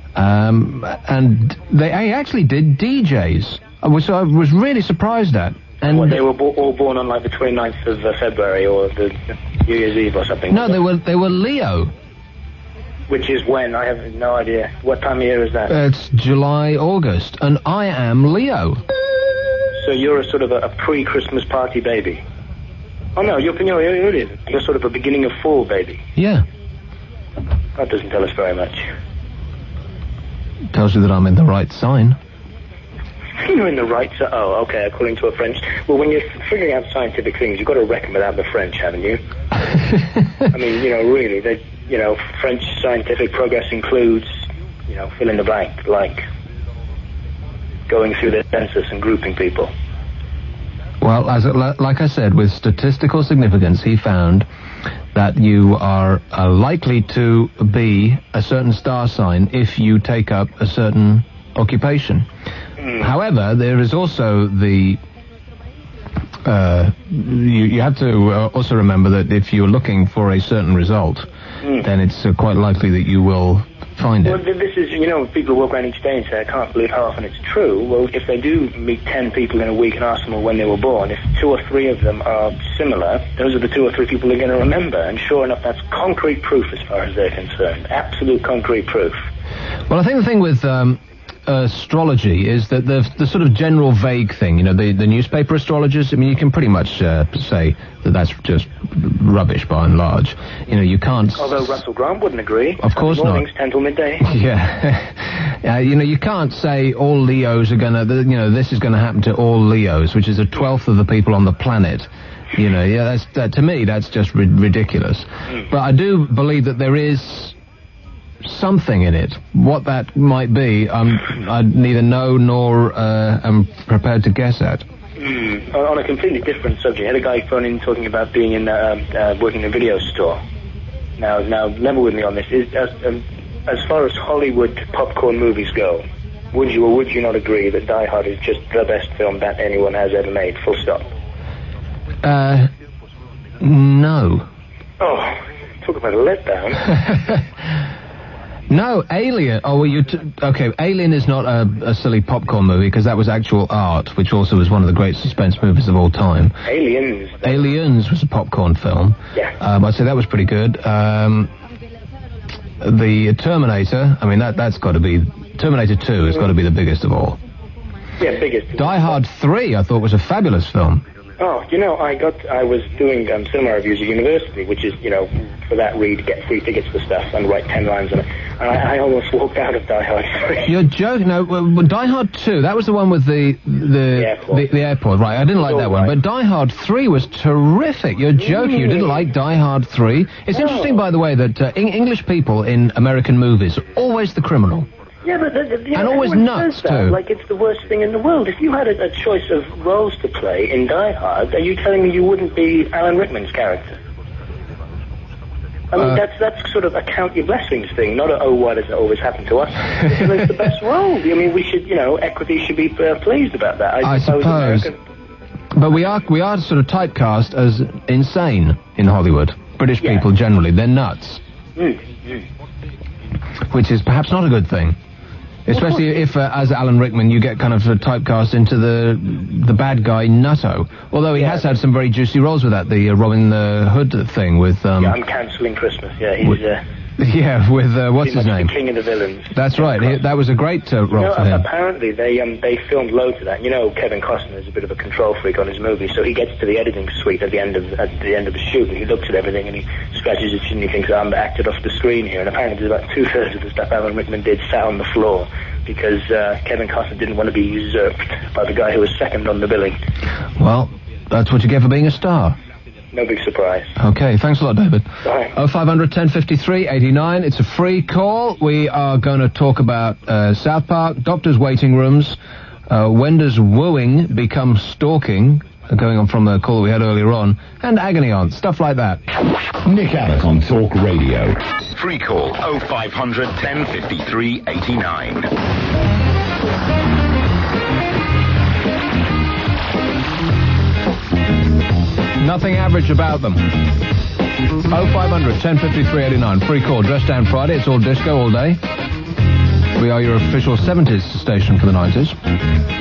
Um, and they I actually did D Js, which I was really surprised at. And What, they were bo- all born on like the twenty-ninth of uh, February or the New Year's Eve or something? No, they were they were Leo. Which is when? I have no idea. What time of year is that? It's July, August, and I am Leo. So you're a sort of a, a pre-Christmas party baby. Oh no, you're, you're, you're, you're sort of a beginning of fall baby. Yeah. That doesn't tell us very much. Tells you that I'm in the right sign. You're in the right side. Oh, okay, according to a French. Well, when you're figuring out scientific things, you've got to reckon without the French, haven't you? I mean, you know, really, they, you know, French scientific progress includes, you know, fill in the blank, like going through the census and grouping people. Well, as it, like I said, with statistical significance, he found that you are uh, likely to be a certain star sign if you take up a certain occupation. Mm. However, there is also the... Uh, you, you have to uh, also remember that if you're looking for a certain result, mm. then it's uh, quite likely that you will find it. Well, this is, you know, people walk around each day and say, I can't believe how often it's true. Well, if they do meet ten people in a week and ask them when they were born, if two or three of them are similar, those are the two or three people they're going to remember. And sure enough, that's concrete proof as far as they're concerned. Absolute concrete proof. Well, I think the thing with um, astrology is that the the sort of general vague thing, you know, the, the newspaper astrologers, I mean, you can pretty much uh, say that that's just rubbish by and large. You know, you can't... Although Russell Grant wouldn't agree. Of course not. Mornings, ten till midday. Yeah. uh, you know, you can't say all Leos are going to, you know, this is going to happen to all Leos, which is a twelfth of the people on the planet. You know, yeah, that's, that, to me, that's just ri- ridiculous. Mm. But I do believe that there is something in it. What that might be, um, I neither know nor uh, am prepared to guess at. Mm. On, on a completely different subject, I had a guy phone in talking about being in, uh, uh, working in a video store. Now, now, level with me on this. Is as, um, as far as Hollywood popcorn movies go, would you or would you not agree that Die Hard is just the best film that anyone has ever made? Full stop. Uh, no. Oh, talk about a letdown. No, Alien. Oh, well, you. T- okay, Alien is not a, a silly popcorn movie because that was actual art, which also was one of the great suspense movies of all time. Aliens. Aliens was a popcorn film. Yeah. Um, I'd say that was pretty good. Um, the Terminator. I mean, that that's got to be Terminator Two has got to be the biggest of all. Yeah, biggest. Die Hard Three, I thought was a fabulous film. Oh, you know, I got, I was doing um, cinema reviews at university, which is, you know, for that read, get free tickets for stuff and write ten lines on it. And I, I almost walked out of Die Hard three. You're joking? No, well, well, Die Hard two, that was the one with the the the airport. The, the airport, right? I didn't like that one, but Die Hard three was terrific. You're joking? Mm. You didn't like Die Hard three? It's no. interesting, by the way, that uh, in- English people in American movies are always the criminal. Yeah, but the, the, you know, and always everyone nuts says that, too. Like it's the worst thing in the world. If you had a, a choice of roles to play in Die Hard, are you telling me you wouldn't be Alan Rickman's character? I mean, Uh, that's that's sort of a count your blessings thing, not a oh, why does it always happen to us? It's, it's the best role. I mean, we should, you know, equity should be uh, pleased about that. I, I suppose. suppose. American... But we are we are sort of typecast as insane in Hollywood. British Yeah. people generally, they're nuts, Mm, mm. which is perhaps not a good thing. Especially if, uh, as Alan Rickman, you get kind of uh, typecast into the the bad guy nutto. Although he Yeah. has had some very juicy roles with that, the uh, Robin uh, Hood thing with... Um, Yeah, I'm cancelling Christmas. Yeah, he's with- uh, yeah, with, uh, what's pretty his much name? the king of the villains. That's right, he, that was a great uh, You role know, for him. apparently they um they filmed loads of that. You know, Kevin Costner is a bit of a control freak on his movie, so he gets to the editing suite at the end of at the end of the shoot, and he looks at everything and he scratches his chin and he thinks, I'm acted off the screen here. And apparently, there's about two thirds of the stuff Alan Rickman did sat on the floor because uh, Kevin Costner didn't want to be usurped by the guy who was second on the billing. Well, that's what you get for being a star. No big surprise. Okay, thanks a lot, David. Bye. oh five hundred, ten fifty-three, eighty-nine. It's a free call. We are going to talk about uh, South Park, doctors' waiting rooms, uh, when does wooing become stalking, uh, going on from the call we had earlier on, and agony aunt, stuff like that. Nick Alec on Talk Radio. Free call oh five hundred, ten fifty-three, eighty-nine. Nothing average about them. oh five hundred, ten fifty-three, eighty-nine. Free call. Dress Down Friday. It's all disco all day. We are your official seventies station for the nineties.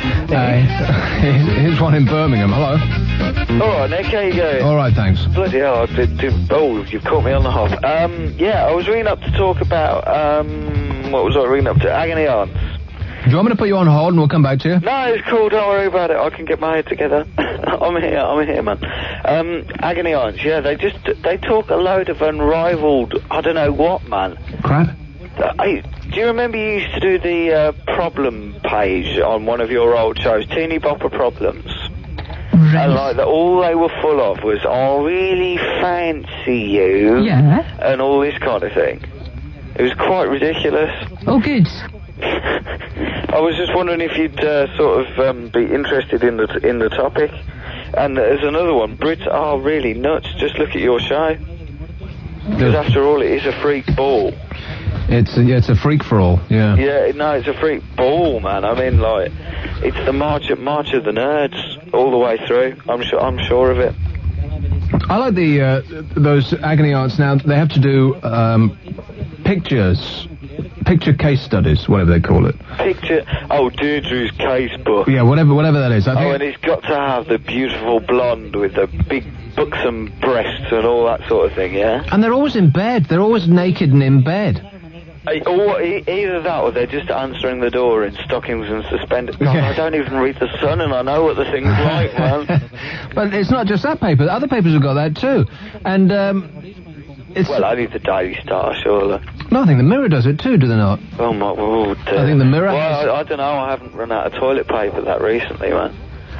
Uh, here's, here's one in Birmingham. Hello. All right, Nick, how you going? All right, thanks. Bloody hell, I did, did, oh, you've caught me on the hop. Um, yeah, I was ringing up to talk about, um, what was I ringing up to? Agony Aunts. Do you want me to put you on hold and we'll come back to you? No, it's cool, don't worry about it. I can get my head together. I'm here, I'm here, man. Um, Agony Aunts, yeah, they just, they talk a load of unrivaled, I don't know what, man. Crap? Uh, I, do you remember you used to do the uh, problem page on one of your old shows, Teeny Bopper Problems? Right. And like that, all they were full of was, "I really fancy you," yeah, and all this kind of thing. It was quite ridiculous. Oh, good. I was just wondering if you'd uh, sort of um, be interested in the t- in the topic. And there's another one. Brits are really nuts. Just look at your show. Because after all, it is a freak ball. It's a, yeah, it's a freak for all. Yeah. Yeah, no, it's a freak ball, man. I mean, like, it's the march of march of the nerds all the way through. I'm sure. I'm sure of it. I like the uh, those agony aunts now. They have to do um, pictures, picture case studies, whatever they call it. Picture. Oh, Deirdre's case book. Yeah, whatever, whatever that is. I think oh, and it's got to have the beautiful blonde with the big buxom breasts and all that sort of thing. Yeah. And they're always in bed. They're always naked and in bed. Uh, Or e- either that, or they're just answering the door in stockings and suspenders. God, I don't even read the Sun, and I know what the thing's like, man. But it's not just that paper. Other papers have got that too. And um, it's well, only the Daily Star, surely. No, I think the Mirror does it too. Do they not? Oh my! Oh, dear. I think the Mirror. Well, has... I, I don't know. I haven't run out of toilet paper that recently, man.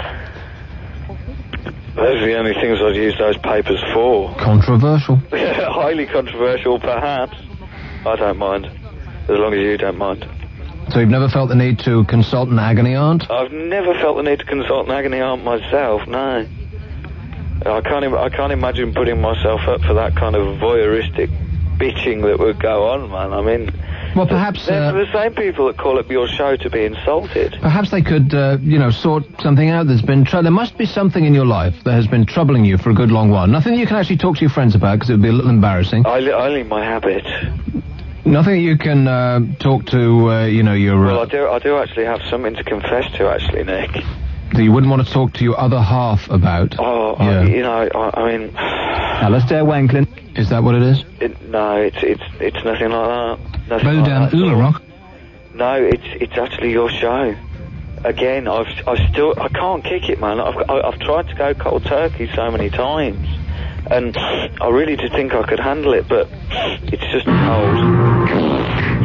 Those are the only things I'd use those papers for. Controversial. Highly controversial, perhaps. I don't mind, as long as you don't mind. So you've never felt the need to consult an agony aunt? I've never felt the need to consult an agony aunt myself, no. I can't, Im- I can't imagine putting myself up for that kind of voyeuristic bitching that would go on, man. I mean... Well, perhaps... They're Uh, the same people that call up your show to be insulted. perhaps they could, uh, you know, sort something out. There's been... Tr- there must be something in your life that has been troubling you for a good long while. Nothing you can actually talk to your friends about, because it would be a little embarrassing. I li- only my habit. Nothing you can uh, talk to, uh, you know, your... Uh, Well, I do, I do actually have something to confess to, actually, Nick. that you wouldn't want to talk to your other half about. Oh, Yeah. I, you know, I, I mean... Alistair Wanklin. Is that what it is? It, no, it's it's it's nothing like that. Nothing Bow like down that at all. Ularock. No, it's it's actually your show. Again, I've I still I can't kick it, man. I've I, I've tried to go cold turkey so many times, and I really did think I could handle it, but it's just cold.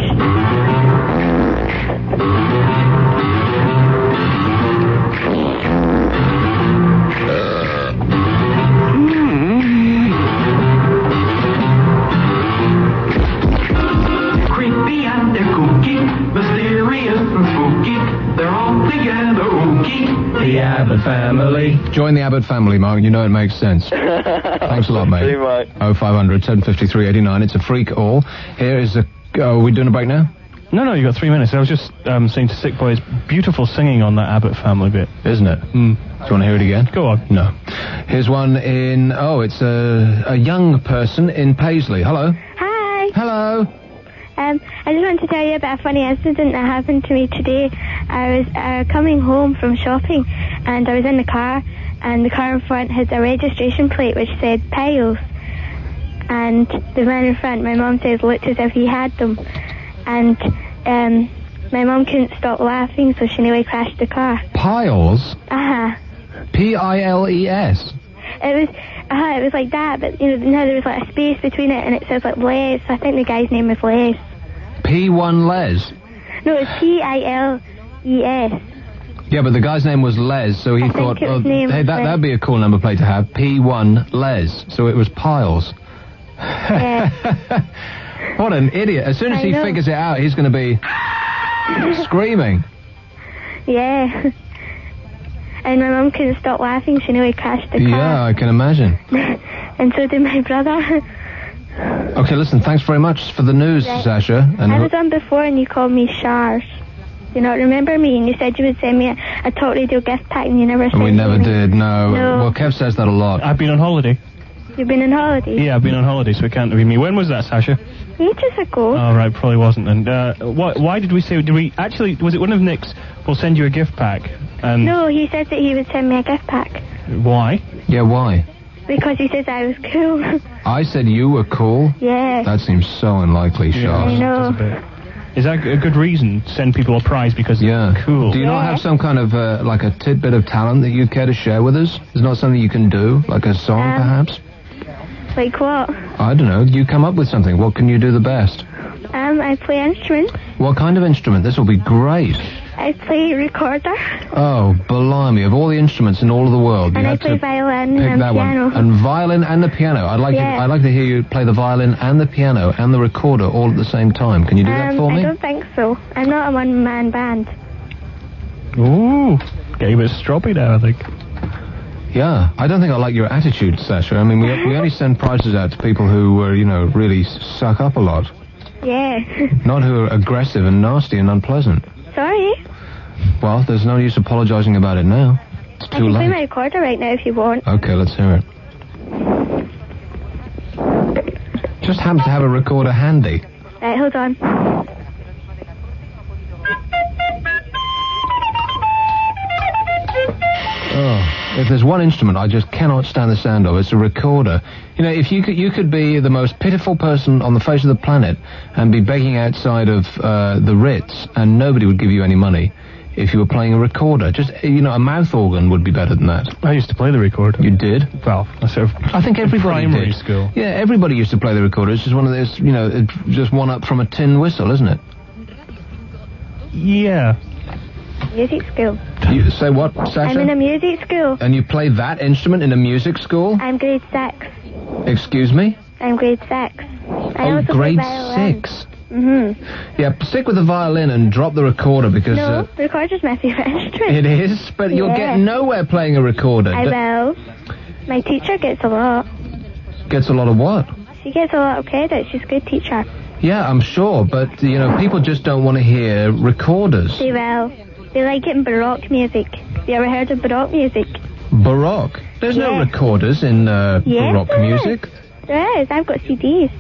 Creepy and they're kooky, mysterious and spooky. They're all together ooky. The Abbott family. Join the Abbott family, Mark. You know it makes sense. Thanks a lot, mate. See you, mate. oh five hundred, seven fifty-three, eighty-nine. It's a freak all. Here is a... Oh, are we doing a break now? No, no, you got three minutes. I was just um, saying to Sick Boy's beautiful singing on that Abbott family bit. Isn't it? Mm. Do you want to hear it again? Go on. No. Here's one in... Oh, it's a, a young person in Paisley. Hello. Hi. Hello. Um, I just wanted to tell you about a funny incident that happened to me today. I was uh, coming home from shopping, and I was in the car, and the car in front had a registration plate which said Piles. And the man in front, my mum says, looked as if he had them. And um, my mum couldn't stop laughing, so she nearly crashed the car. Piles? Uh-huh. P I L E S. It was, uh, it was like that, but you know, now there was like a space between it, and it says like Les. So I think the guy's name was Les. P one Les. No, it's P I L E S. Yeah, but the guy's name was Les, so he I thought, think it was oh, named hey, that, Les. that'd be a cool number plate to have. P one Les. So it was Piles. Yeah. What an idiot. As soon as I he know. figures it out, he's going to be screaming. Yeah. And my mum couldn't stop laughing. She nearly crashed the car. Yeah, I can imagine. And so did my brother. Okay, listen, thanks very much for the news, Right. Sasha. And I was on before and you called me Shars. You not remember me? And you said you would send me a, a Talk Radio gift pack and you never sent and we me never any. did, no. No. Well, Kev says that a lot. I've been on holiday. You've been on holiday? Yeah, I've been on holiday, so it can't be me. When was that, Sasha? Ages ago. Oh, right, probably wasn't. And uh, why, why did we say... Did we... Actually, was it one of Nick's... We'll send you a gift pack? And No, he said that he would send me a gift pack. Why? Yeah, why? Because he says I was cool. I said you were cool? Yeah. That seems so unlikely, Charles. I know. Is that a good reason to send people a prize because Yeah. it's cool? Do you not have some kind of, uh, like a tidbit of talent that you'd care to share with us? Is not something you can do? Like a song, Um, perhaps? Like what? I don't know. You come up with something. What can you do the best? Um, I play instruments. What kind of instrument? This will be great. I play recorder. Oh, blimey. Of all the instruments in all of the world, And you I had play to violin pick and that piano. one. And violin and the piano. I'd like, Yeah. to, I'd like to hear you play the violin and the piano and the recorder all at the same time. Can you do that um, for I me? don't think so. I'm not a one-man band. Ooh. Getting a bit stroppy now, I think. Yeah, I don't think I like your attitude, Sasha. I mean, we, we only send prizes out to people who, uh, you know, really suck up a lot. Yeah. Not who are aggressive and nasty and unpleasant. Sorry. Well, there's no use apologizing about it now. It's I too can play late. my recorder right now if you want. Okay, let's hear it. Just happen to have a recorder handy. Right, hold on. Oh, if there's one instrument I just cannot stand the sound of, it's a recorder. You know, if you could, you could be the most pitiful person on the face of the planet and be begging outside of uh, the Ritz, and nobody would give you any money if you were playing a recorder. Just, you know, a mouth organ would be better than that. I used to play the recorder. You did? Well, I sort of... I think everybody primary did. school. Yeah, everybody used to play the recorder. It's just one of those, you know, it's just one up from a tin whistle, isn't it? Yeah. Music school. You say what, Sasha? I'm in a music school. And you play that instrument in a music school? I'm grade six. Excuse me? I'm grade six. I Oh, also grade play violin. six. Mm-hmm. Yeah, stick with the violin and drop the recorder because No, uh, the recorder's my favourite instrument. it is, but you'll Yeah. get nowhere playing a recorder. I D- will. My teacher gets a lot. Gets a lot of what? She gets a lot of credit. She's a good teacher. Yeah, I'm sure, but, you know, people just don't want to hear recorders. They will. They like it in Baroque music. Have you ever heard of Baroque music? Baroque. There's no Yeah. recorders in uh, Yes, Baroque there is. music. There is. I've got C Ds.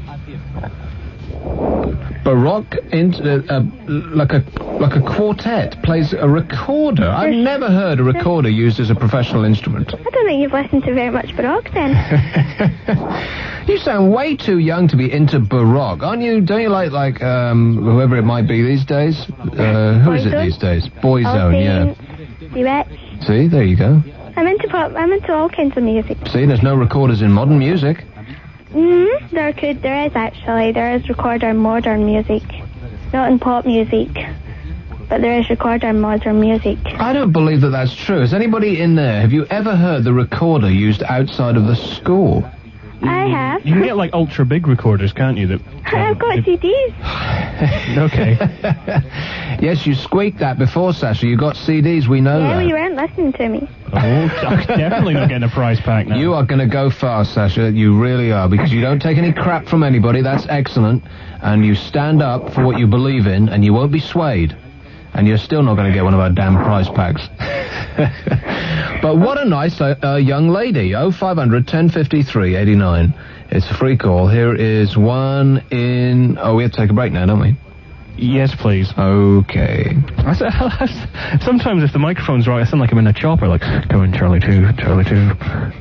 Baroque, in, uh, uh, like a like a quartet, plays a recorder. I've never heard a recorder used as a professional instrument. I don't think you've listened to very much Baroque then. You sound way too young to be into Baroque, aren't you? Don't you like like um, whoever it might be these days? Uh, who is it Boyzone? these days? Boyzone, yeah. Duets. See, there you go. I'm into pop. I'm into all kinds of music. See, there's no recorders in modern music. Mm, there could, there is actually. There is recorder in modern music, not in pop music, but there is recorder in modern music. I don't believe that that's true. Is anybody in there? Have you ever heard the recorder used outside of the school? I have. You can get, like, ultra big recorders, can't you? That I've got C Ds. Okay. Yes, you squeaked that before, Sasha. You got C Ds, we know Yeah, that. well, you weren't listening to me. Oh, I'm definitely not getting a prize pack now. You are going to go far, Sasha. You really are, because you don't take any crap from anybody. That's excellent. And you stand up for what you believe in, and you won't be swayed. And you're still not going to get one of our damn prize packs. But what a nice uh, uh, young lady. oh five hundred, ten fifty-three, eighty-nine. It's a free call. Here is one in... Oh, we have to take a break now, don't we? Yes, please. Okay. I s- I s- Sometimes if the microphone's right, I sound like I'm in a chopper, like, go in Charlie two, Charlie two.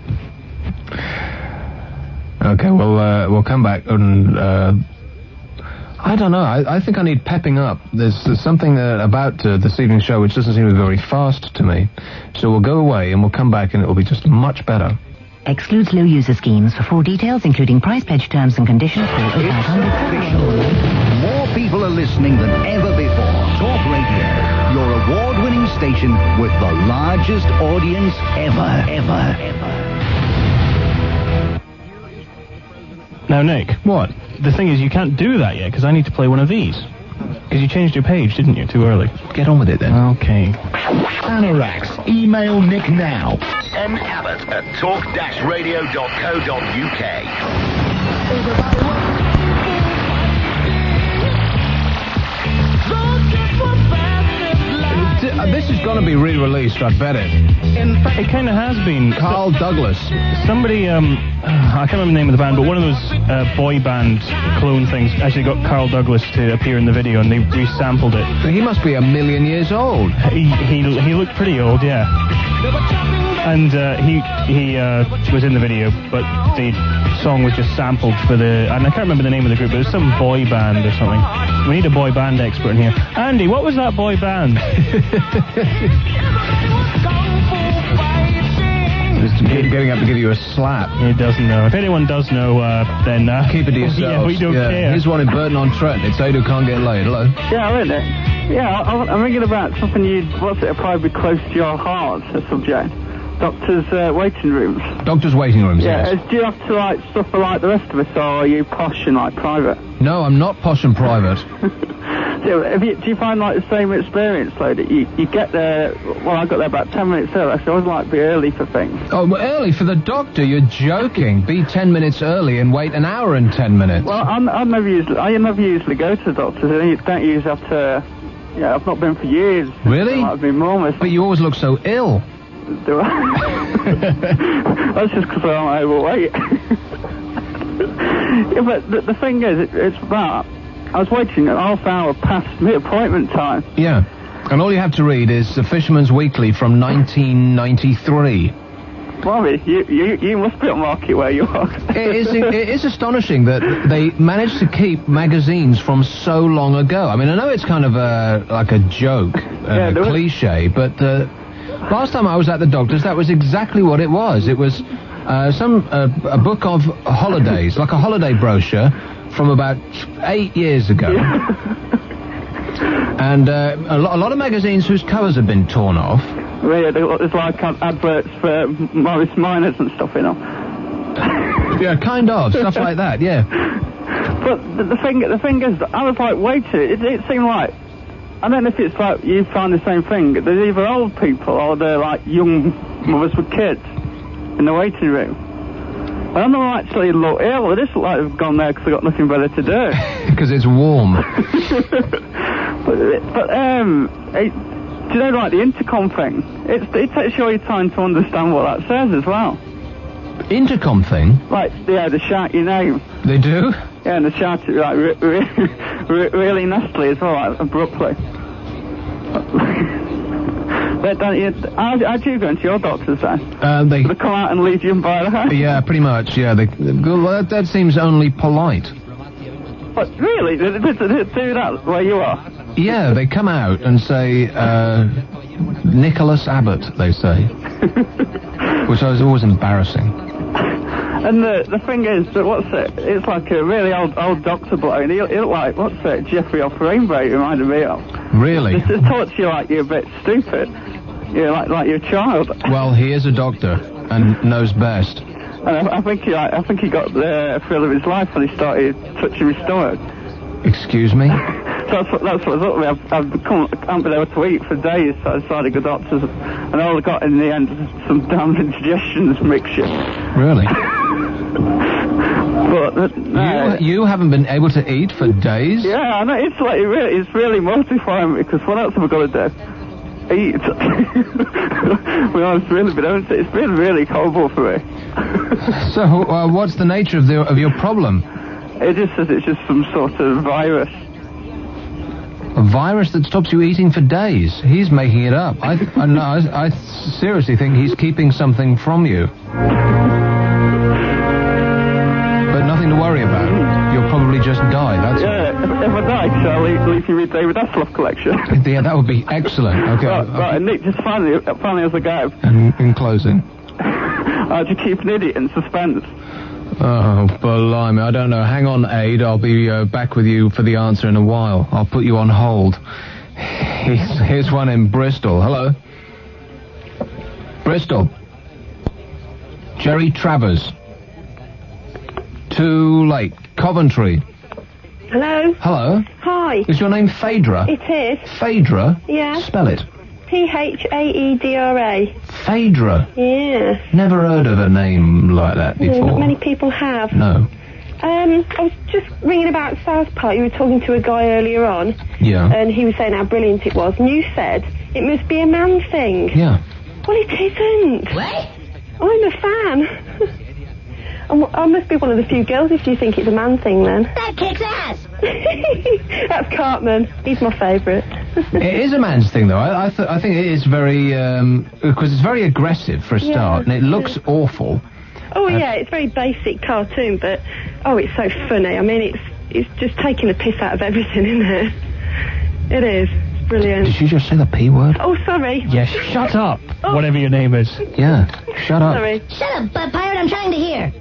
Okay, well, uh, we'll come back and... Uh, I don't know. I, I think I need pepping up. There's, there's something uh, about uh, this evening's show which doesn't seem to be very fast to me. So we'll go away and we'll come back and it'll be just much better. Excludes low user schemes. For full details, including price pledge terms and conditions, call oh five hundred. More people are listening than ever before. Talk Radio, your award-winning station with the largest audience ever, ever, ever. Now, Nick. What? The thing is, you can't do that yet, because I need to play one of these. Because you changed your page, didn't you? Too early. Get on with it, then. Okay. Anorax, email Nick now. M. Abbott at talk radio dot co dot uk. D- uh, this This is going to be re-released, I bet it. In fact, it kind of has been. Carl Douglas. Somebody, um, I can't remember the name of the band, but one of those uh, boy band clone things actually got Carl Douglas to appear in the video, and they resampled it. He must be a million years old. He he, he looked pretty old, yeah. And uh, he he uh, was in the video, but the song was just sampled for the, and I can't remember the name of the group, but it was some boy band or something. We need a boy band expert in here. Andy, what was that boy band? Just getting up to give you a slap. He doesn't know. If anyone does know, uh, then... Uh, keep it to yourself. Yeah, we don't yeah. care. Here's one in Burton-on-Trent. It's Ada Can't Get Laid. Hello. Yeah, I read it. Yeah, I, I'm thinking about something you, what's it, probably close to your heart, a subject. Doctors' uh, waiting rooms. Doctors' waiting rooms, yeah, yes. is- do you have to, like, suffer like the rest of us, or are you posh and, like, private? No, I'm not posh and private. So, have you, do you find, like, the same experience, though, that you, you get there, well, I got there about ten minutes early, so I always like to be early for things. Oh, well, early for the doctor? You're joking. Be ten minutes early and wait an hour and ten minutes. Well, I'm, I never usually, I never usually go to the doctors, I don't usually have to, yeah, I've not been for years. Really? I've been more. But you always look so ill. Do I? That's just because I'm overweight. Yeah, but the, the thing is, it, it's about, I was waiting a half hour past my appointment time. Yeah. And all you have to read is The Fisherman's Weekly from nineteen ninety-three. Bobby, you, you, you must be on market where you are. It is, it is astonishing that they managed to keep magazines from so long ago. I mean, I know it's kind of a, like a joke, Yeah, a there was- cliche, but uh, last time I was at the doctor's, that was exactly what it was. It was uh, some uh, a book of holidays, like a holiday brochure from about eight years ago. And uh, a, lo- a lot of magazines whose covers have been torn off. Yeah, there's like ad- adverts for Morris Minors and stuff, you know. Yeah, kind of, stuff like that, yeah. But the, the thing, the thing is, I was like waiting. It, it seemed like, I don't know if it's like you find the same thing. There's either old people or they're like young mothers with kids in the waiting room. I don't know actually look ill. They just look like they've gone there because they've got nothing better to do. Because it's warm. But, but um, it, do you know, like the intercom thing? It's, it takes you all your time to understand what that says as well. Intercom thing? Like, yeah, they shout your name. They do? Yeah, and they shout it like re- re- re- really nastily as well, like abruptly. But don't you, how, how do you go into your doctor's then? Uh, they, they come out and leave you by the house? Yeah, pretty much, yeah. They, well, that, that seems only polite. But really, they, they, they do that where you are? Yeah, they come out and say, uh, Nicholas Abbott, they say. Which is always embarrassing. And the the thing is that what's it? It's like a really old old doctor bloke, and he, he looked like what's it? Jeffrey off Rainbow. He reminded me of. Really? Just, just talks to you like you're a bit stupid. You're like like you're a child. Well, he is a doctor and knows best. And I, I think he like, I think he got the thrill of his life when he started touching his stomach. Excuse me? So that's what that's what's up with me. I've, I've become I haven't been able to eat for days. So I decided to go to doctors, and all I got in the end was some damn indigestions mixture. Really? But uh, no. You, you haven't been able to eat for days? Yeah, I know. It's like it really, it's really mortifying because what else have I got to do? Eat. Well, it's really been able to, it's been really horrible for me. So, uh, what's the nature of the of your problem? It just says it's just some sort of virus. A virus that stops you eating for days. He's making it up. I, I, no, I, I seriously think he's keeping something from you. But nothing to worry about. You'll probably just die, that's Yeah, if, if I die, shall I leave, leave you with David Hasselhoff collection? Yeah, that would be excellent. Okay. Right, right, and Nick, just finally, finally as I go, And in closing. how'd you keep an idiot in suspense? Oh, blimey, I don't know. Hang on, Aid. I'll be uh, back with you for the answer in a while. I'll put you on hold. Here's, here's one in Bristol. Hello? Bristol. Jerry Travers. Too late. Coventry. Hello? Hello? Hi. Is your name Phaedra? It is. Phaedra? Yeah. Spell it. P H A E D R A. Phaedra? Yeah. Never heard of a name like that Yeah, before. not many people have. No. Um, I was just ringing about South Park. You were talking to a guy earlier on. Yeah. And he was saying how brilliant it was. And you said it must be a man thing. Yeah. Well, it isn't. What? I'm a fan. I'm- I must be one of the few girls if you think it's a man thing, then. That kicks ass. That's Cartman. He's my favourite. It is a man's thing, though. I I, th- I think it is very um because it's very aggressive for a Yeah. start, and it looks awful. Oh, yeah, it's very basic cartoon, but, oh, it's so funny. I mean, it's it's just taking the piss out of everything, isn't it? It is. It's brilliant. Did you just say the P word? Oh, sorry. Yeah, shut up. Whatever your name is. Yeah. Shut up. Sorry. Shut up, uh, pirate. I'm trying to hear.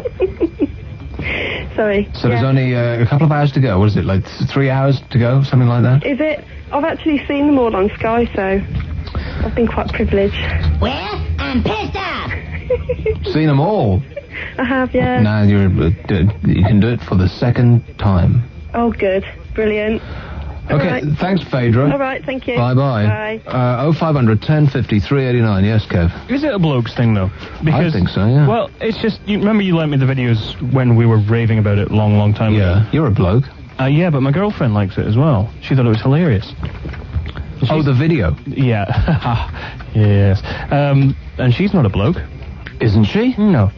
Sorry. So there's only uh, a couple of hours to go. What is it, like th- three hours to go, something like that? Is it? I've actually seen them all on Sky, so I've been quite privileged. Well, I'm pissed off. Seen them all. I have, yeah. Now you're uh, d- you can do it for the second time. Oh, good. Brilliant. Okay, All right. thanks, Phaedra. All right, thank you. Bye bye. Bye. Uh, oh five hundred ten fifty three eighty nine. Yes, Kev. Is it a blokes thing, though? I think so, yeah. Well, it's just, you remember you lent me the videos when we were raving about it a long, long time ago? Yeah, you're a bloke. Uh, yeah, but my girlfriend likes it as well. She thought it was hilarious. Oh, the video? Yeah. Yes. Um, and she's not a bloke. Isn't she? No.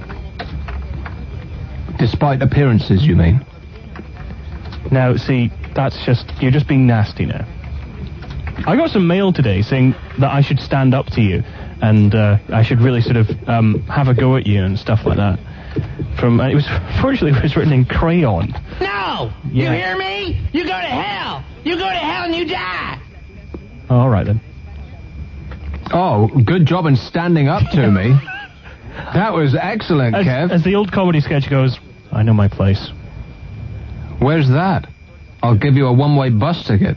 Despite appearances, you mean? Now, see, that's just, you're just being nasty now. I got some mail today saying that I should stand up to you and uh, I should really sort of um, have a go at you and stuff like that. From, uh, it was, fortunately, it was written in crayon. No! Yeah. You hear me? You go to hell! You go to hell and you die! All right, then. Oh, good job in standing up to me. That was excellent, As, Kev. as the old comedy sketch goes, I know my place. Where's that? I'll give you a one-way bus ticket.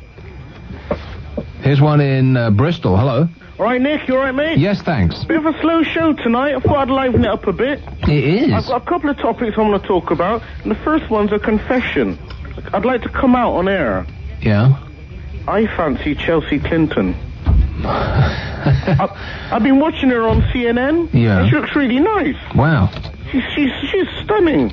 Here's one in uh, Bristol. Hello. All right, Nick, you all right, mate? Yes, thanks. Bit of a slow show tonight. I thought I'd liven it up a bit. It is. I've got a couple of topics I want to talk about. And the first one's a confession. I'd like to come out on air. Yeah? I fancy Chelsea Clinton. I, I've been watching her on C N N. Yeah. And she looks really nice. Wow. She's she's she's stunning.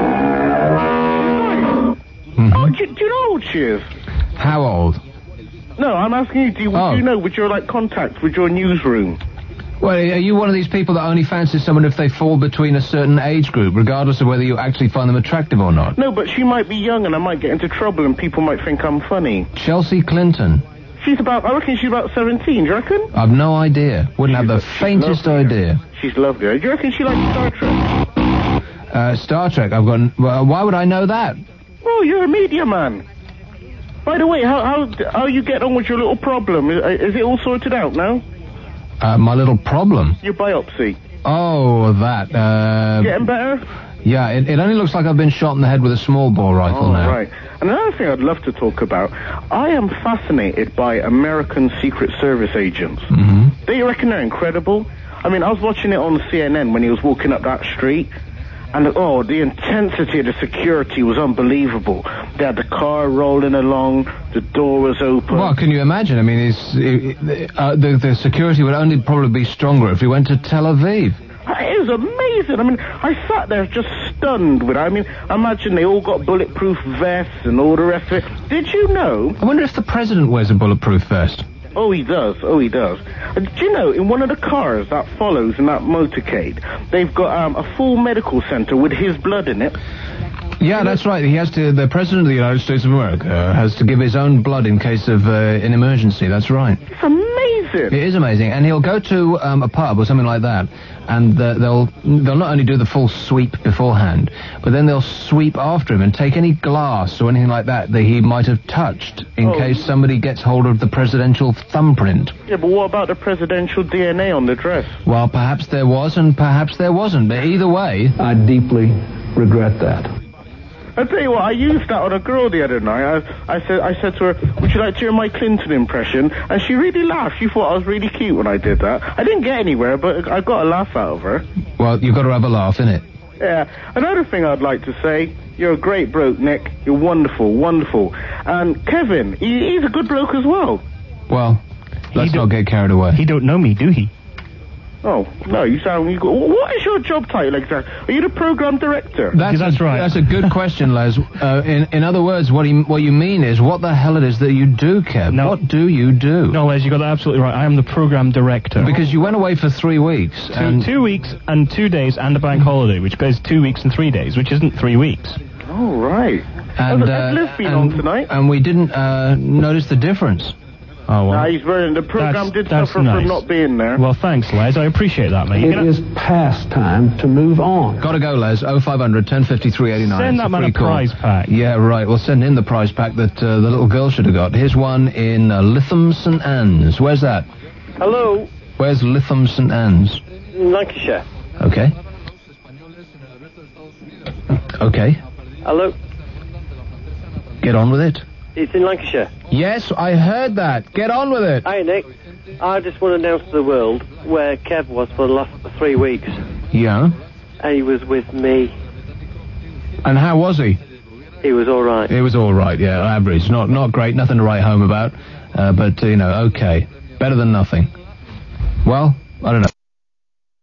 Mm-hmm. Oh, do, do you know how old she is? How old? No, I'm asking you. Do you, Oh. do you know with your like contact with your newsroom? Well, are you one of these people that only fancies someone if they fall between a certain age group, regardless of whether you actually find them attractive or not? No, but she might be young and I might get into trouble and people might think I'm funny. Chelsea Clinton. She's about, I reckon she's about seventeen, do you reckon? I've no idea. Wouldn't have the faintest idea. She's lovely. Do you reckon she likes Star Trek? Uh, Star Trek, I've got... Well, why would I know that? Oh, you're a media man. By the way, how how how you get on with your little problem? Is, is it all sorted out now? Uh, my little problem. Your biopsy. Oh, that. Uh, Getting better? Yeah, it, it only looks like I've been shot in the head with a small bore rifle Oh, now. right. And another thing I'd love to talk about, I am fascinated by American Secret Service agents. Mm-hmm. They reckon they're incredible. I mean, I was watching it on C N N when he was walking up that street, and oh, the intensity of the security was unbelievable. They had the car rolling along, the door was open. Well, can you imagine? I mean, it's, it, uh, the, the security would only probably be stronger if we went to Tel Aviv. It was amazing. I mean, I sat there just stunned with it. I mean, imagine they all got bulletproof vests and all the rest of it. Did you know? I wonder if the president wears a bulletproof vest. Oh, he does. Oh, he does. Uh, do you know, in one of the cars that follows in that motorcade, they've got um, a full medical center with his blood in it. Yeah, that's right. He has to. The president of the United States of America has to give his own blood in case of uh, an emergency. That's right. It's amazing. It is amazing, and he'll go to um, a pub or something like that, and uh, they'll they'll not only do the full sweep beforehand, but then they'll sweep after him and take any glass or anything like that that he might have touched in Oh. case somebody gets hold of the presidential thumbprint. Yeah, but what about the presidential D N A on the dress? Well, perhaps there was, and perhaps there wasn't. But either way, I deeply regret that. I tell you what, I used that on a girl the other night. I, I said, I said to her, "Would you like to hear my Clinton impression?" And she really laughed. She thought I was really cute when I did that. I didn't get anywhere, but I got a laugh out of her. Well, you've got to have a laugh, innit? Yeah. Another thing I'd like to say, you're a great bloke, Nick. You're wonderful, wonderful. And Kevin, he, he's a good bloke as well. Well, let's not get carried away. He don't know me, do he? Oh, no, you sound... You go, what is your job title exactly? Are you the program director? That's, that's a, right. That's a good question, Les. Uh, in, in other words, what you, what you mean is what the hell it is that you do, Kev. No. What do you do? No, Les, you got that absolutely right. I am the program director. Because you went away for three weeks. Two, and two weeks and two days and a bank holiday, which goes two weeks and three days, which isn't three weeks. Oh, right. And, has, uh, has Liv been and, on tonight? and we didn't uh, notice the difference. Oh, well. Nah, he's very... The program That's- did that's suffer nice. from not being there. Well, thanks, Les. I appreciate that, mate. You're It gonna- is past time to move on. Gotta go, Les. oh five hundred, ten fifty-three eighty-nine. Send It's that man free a call. prize pack. Yeah, right. We'll send in the prize pack that uh, the little girl should have got. Here's one in uh, Lytham St Anne's. Where's that? Hello, Where's Lytham St Anne's? in Lancashire. Okay. Okay. Hello, Get on with it. it's in Lancashire. Yes, I heard that. Get on with it. Hi, Nick. I just want to announce to the world where Kev was for the last three weeks. Yeah. And he was with me. And how was he? He was all right. It was all right, yeah, average. Not not great, nothing to write home about. Uh, but, uh, you know, okay. Better than nothing. Well, I don't know.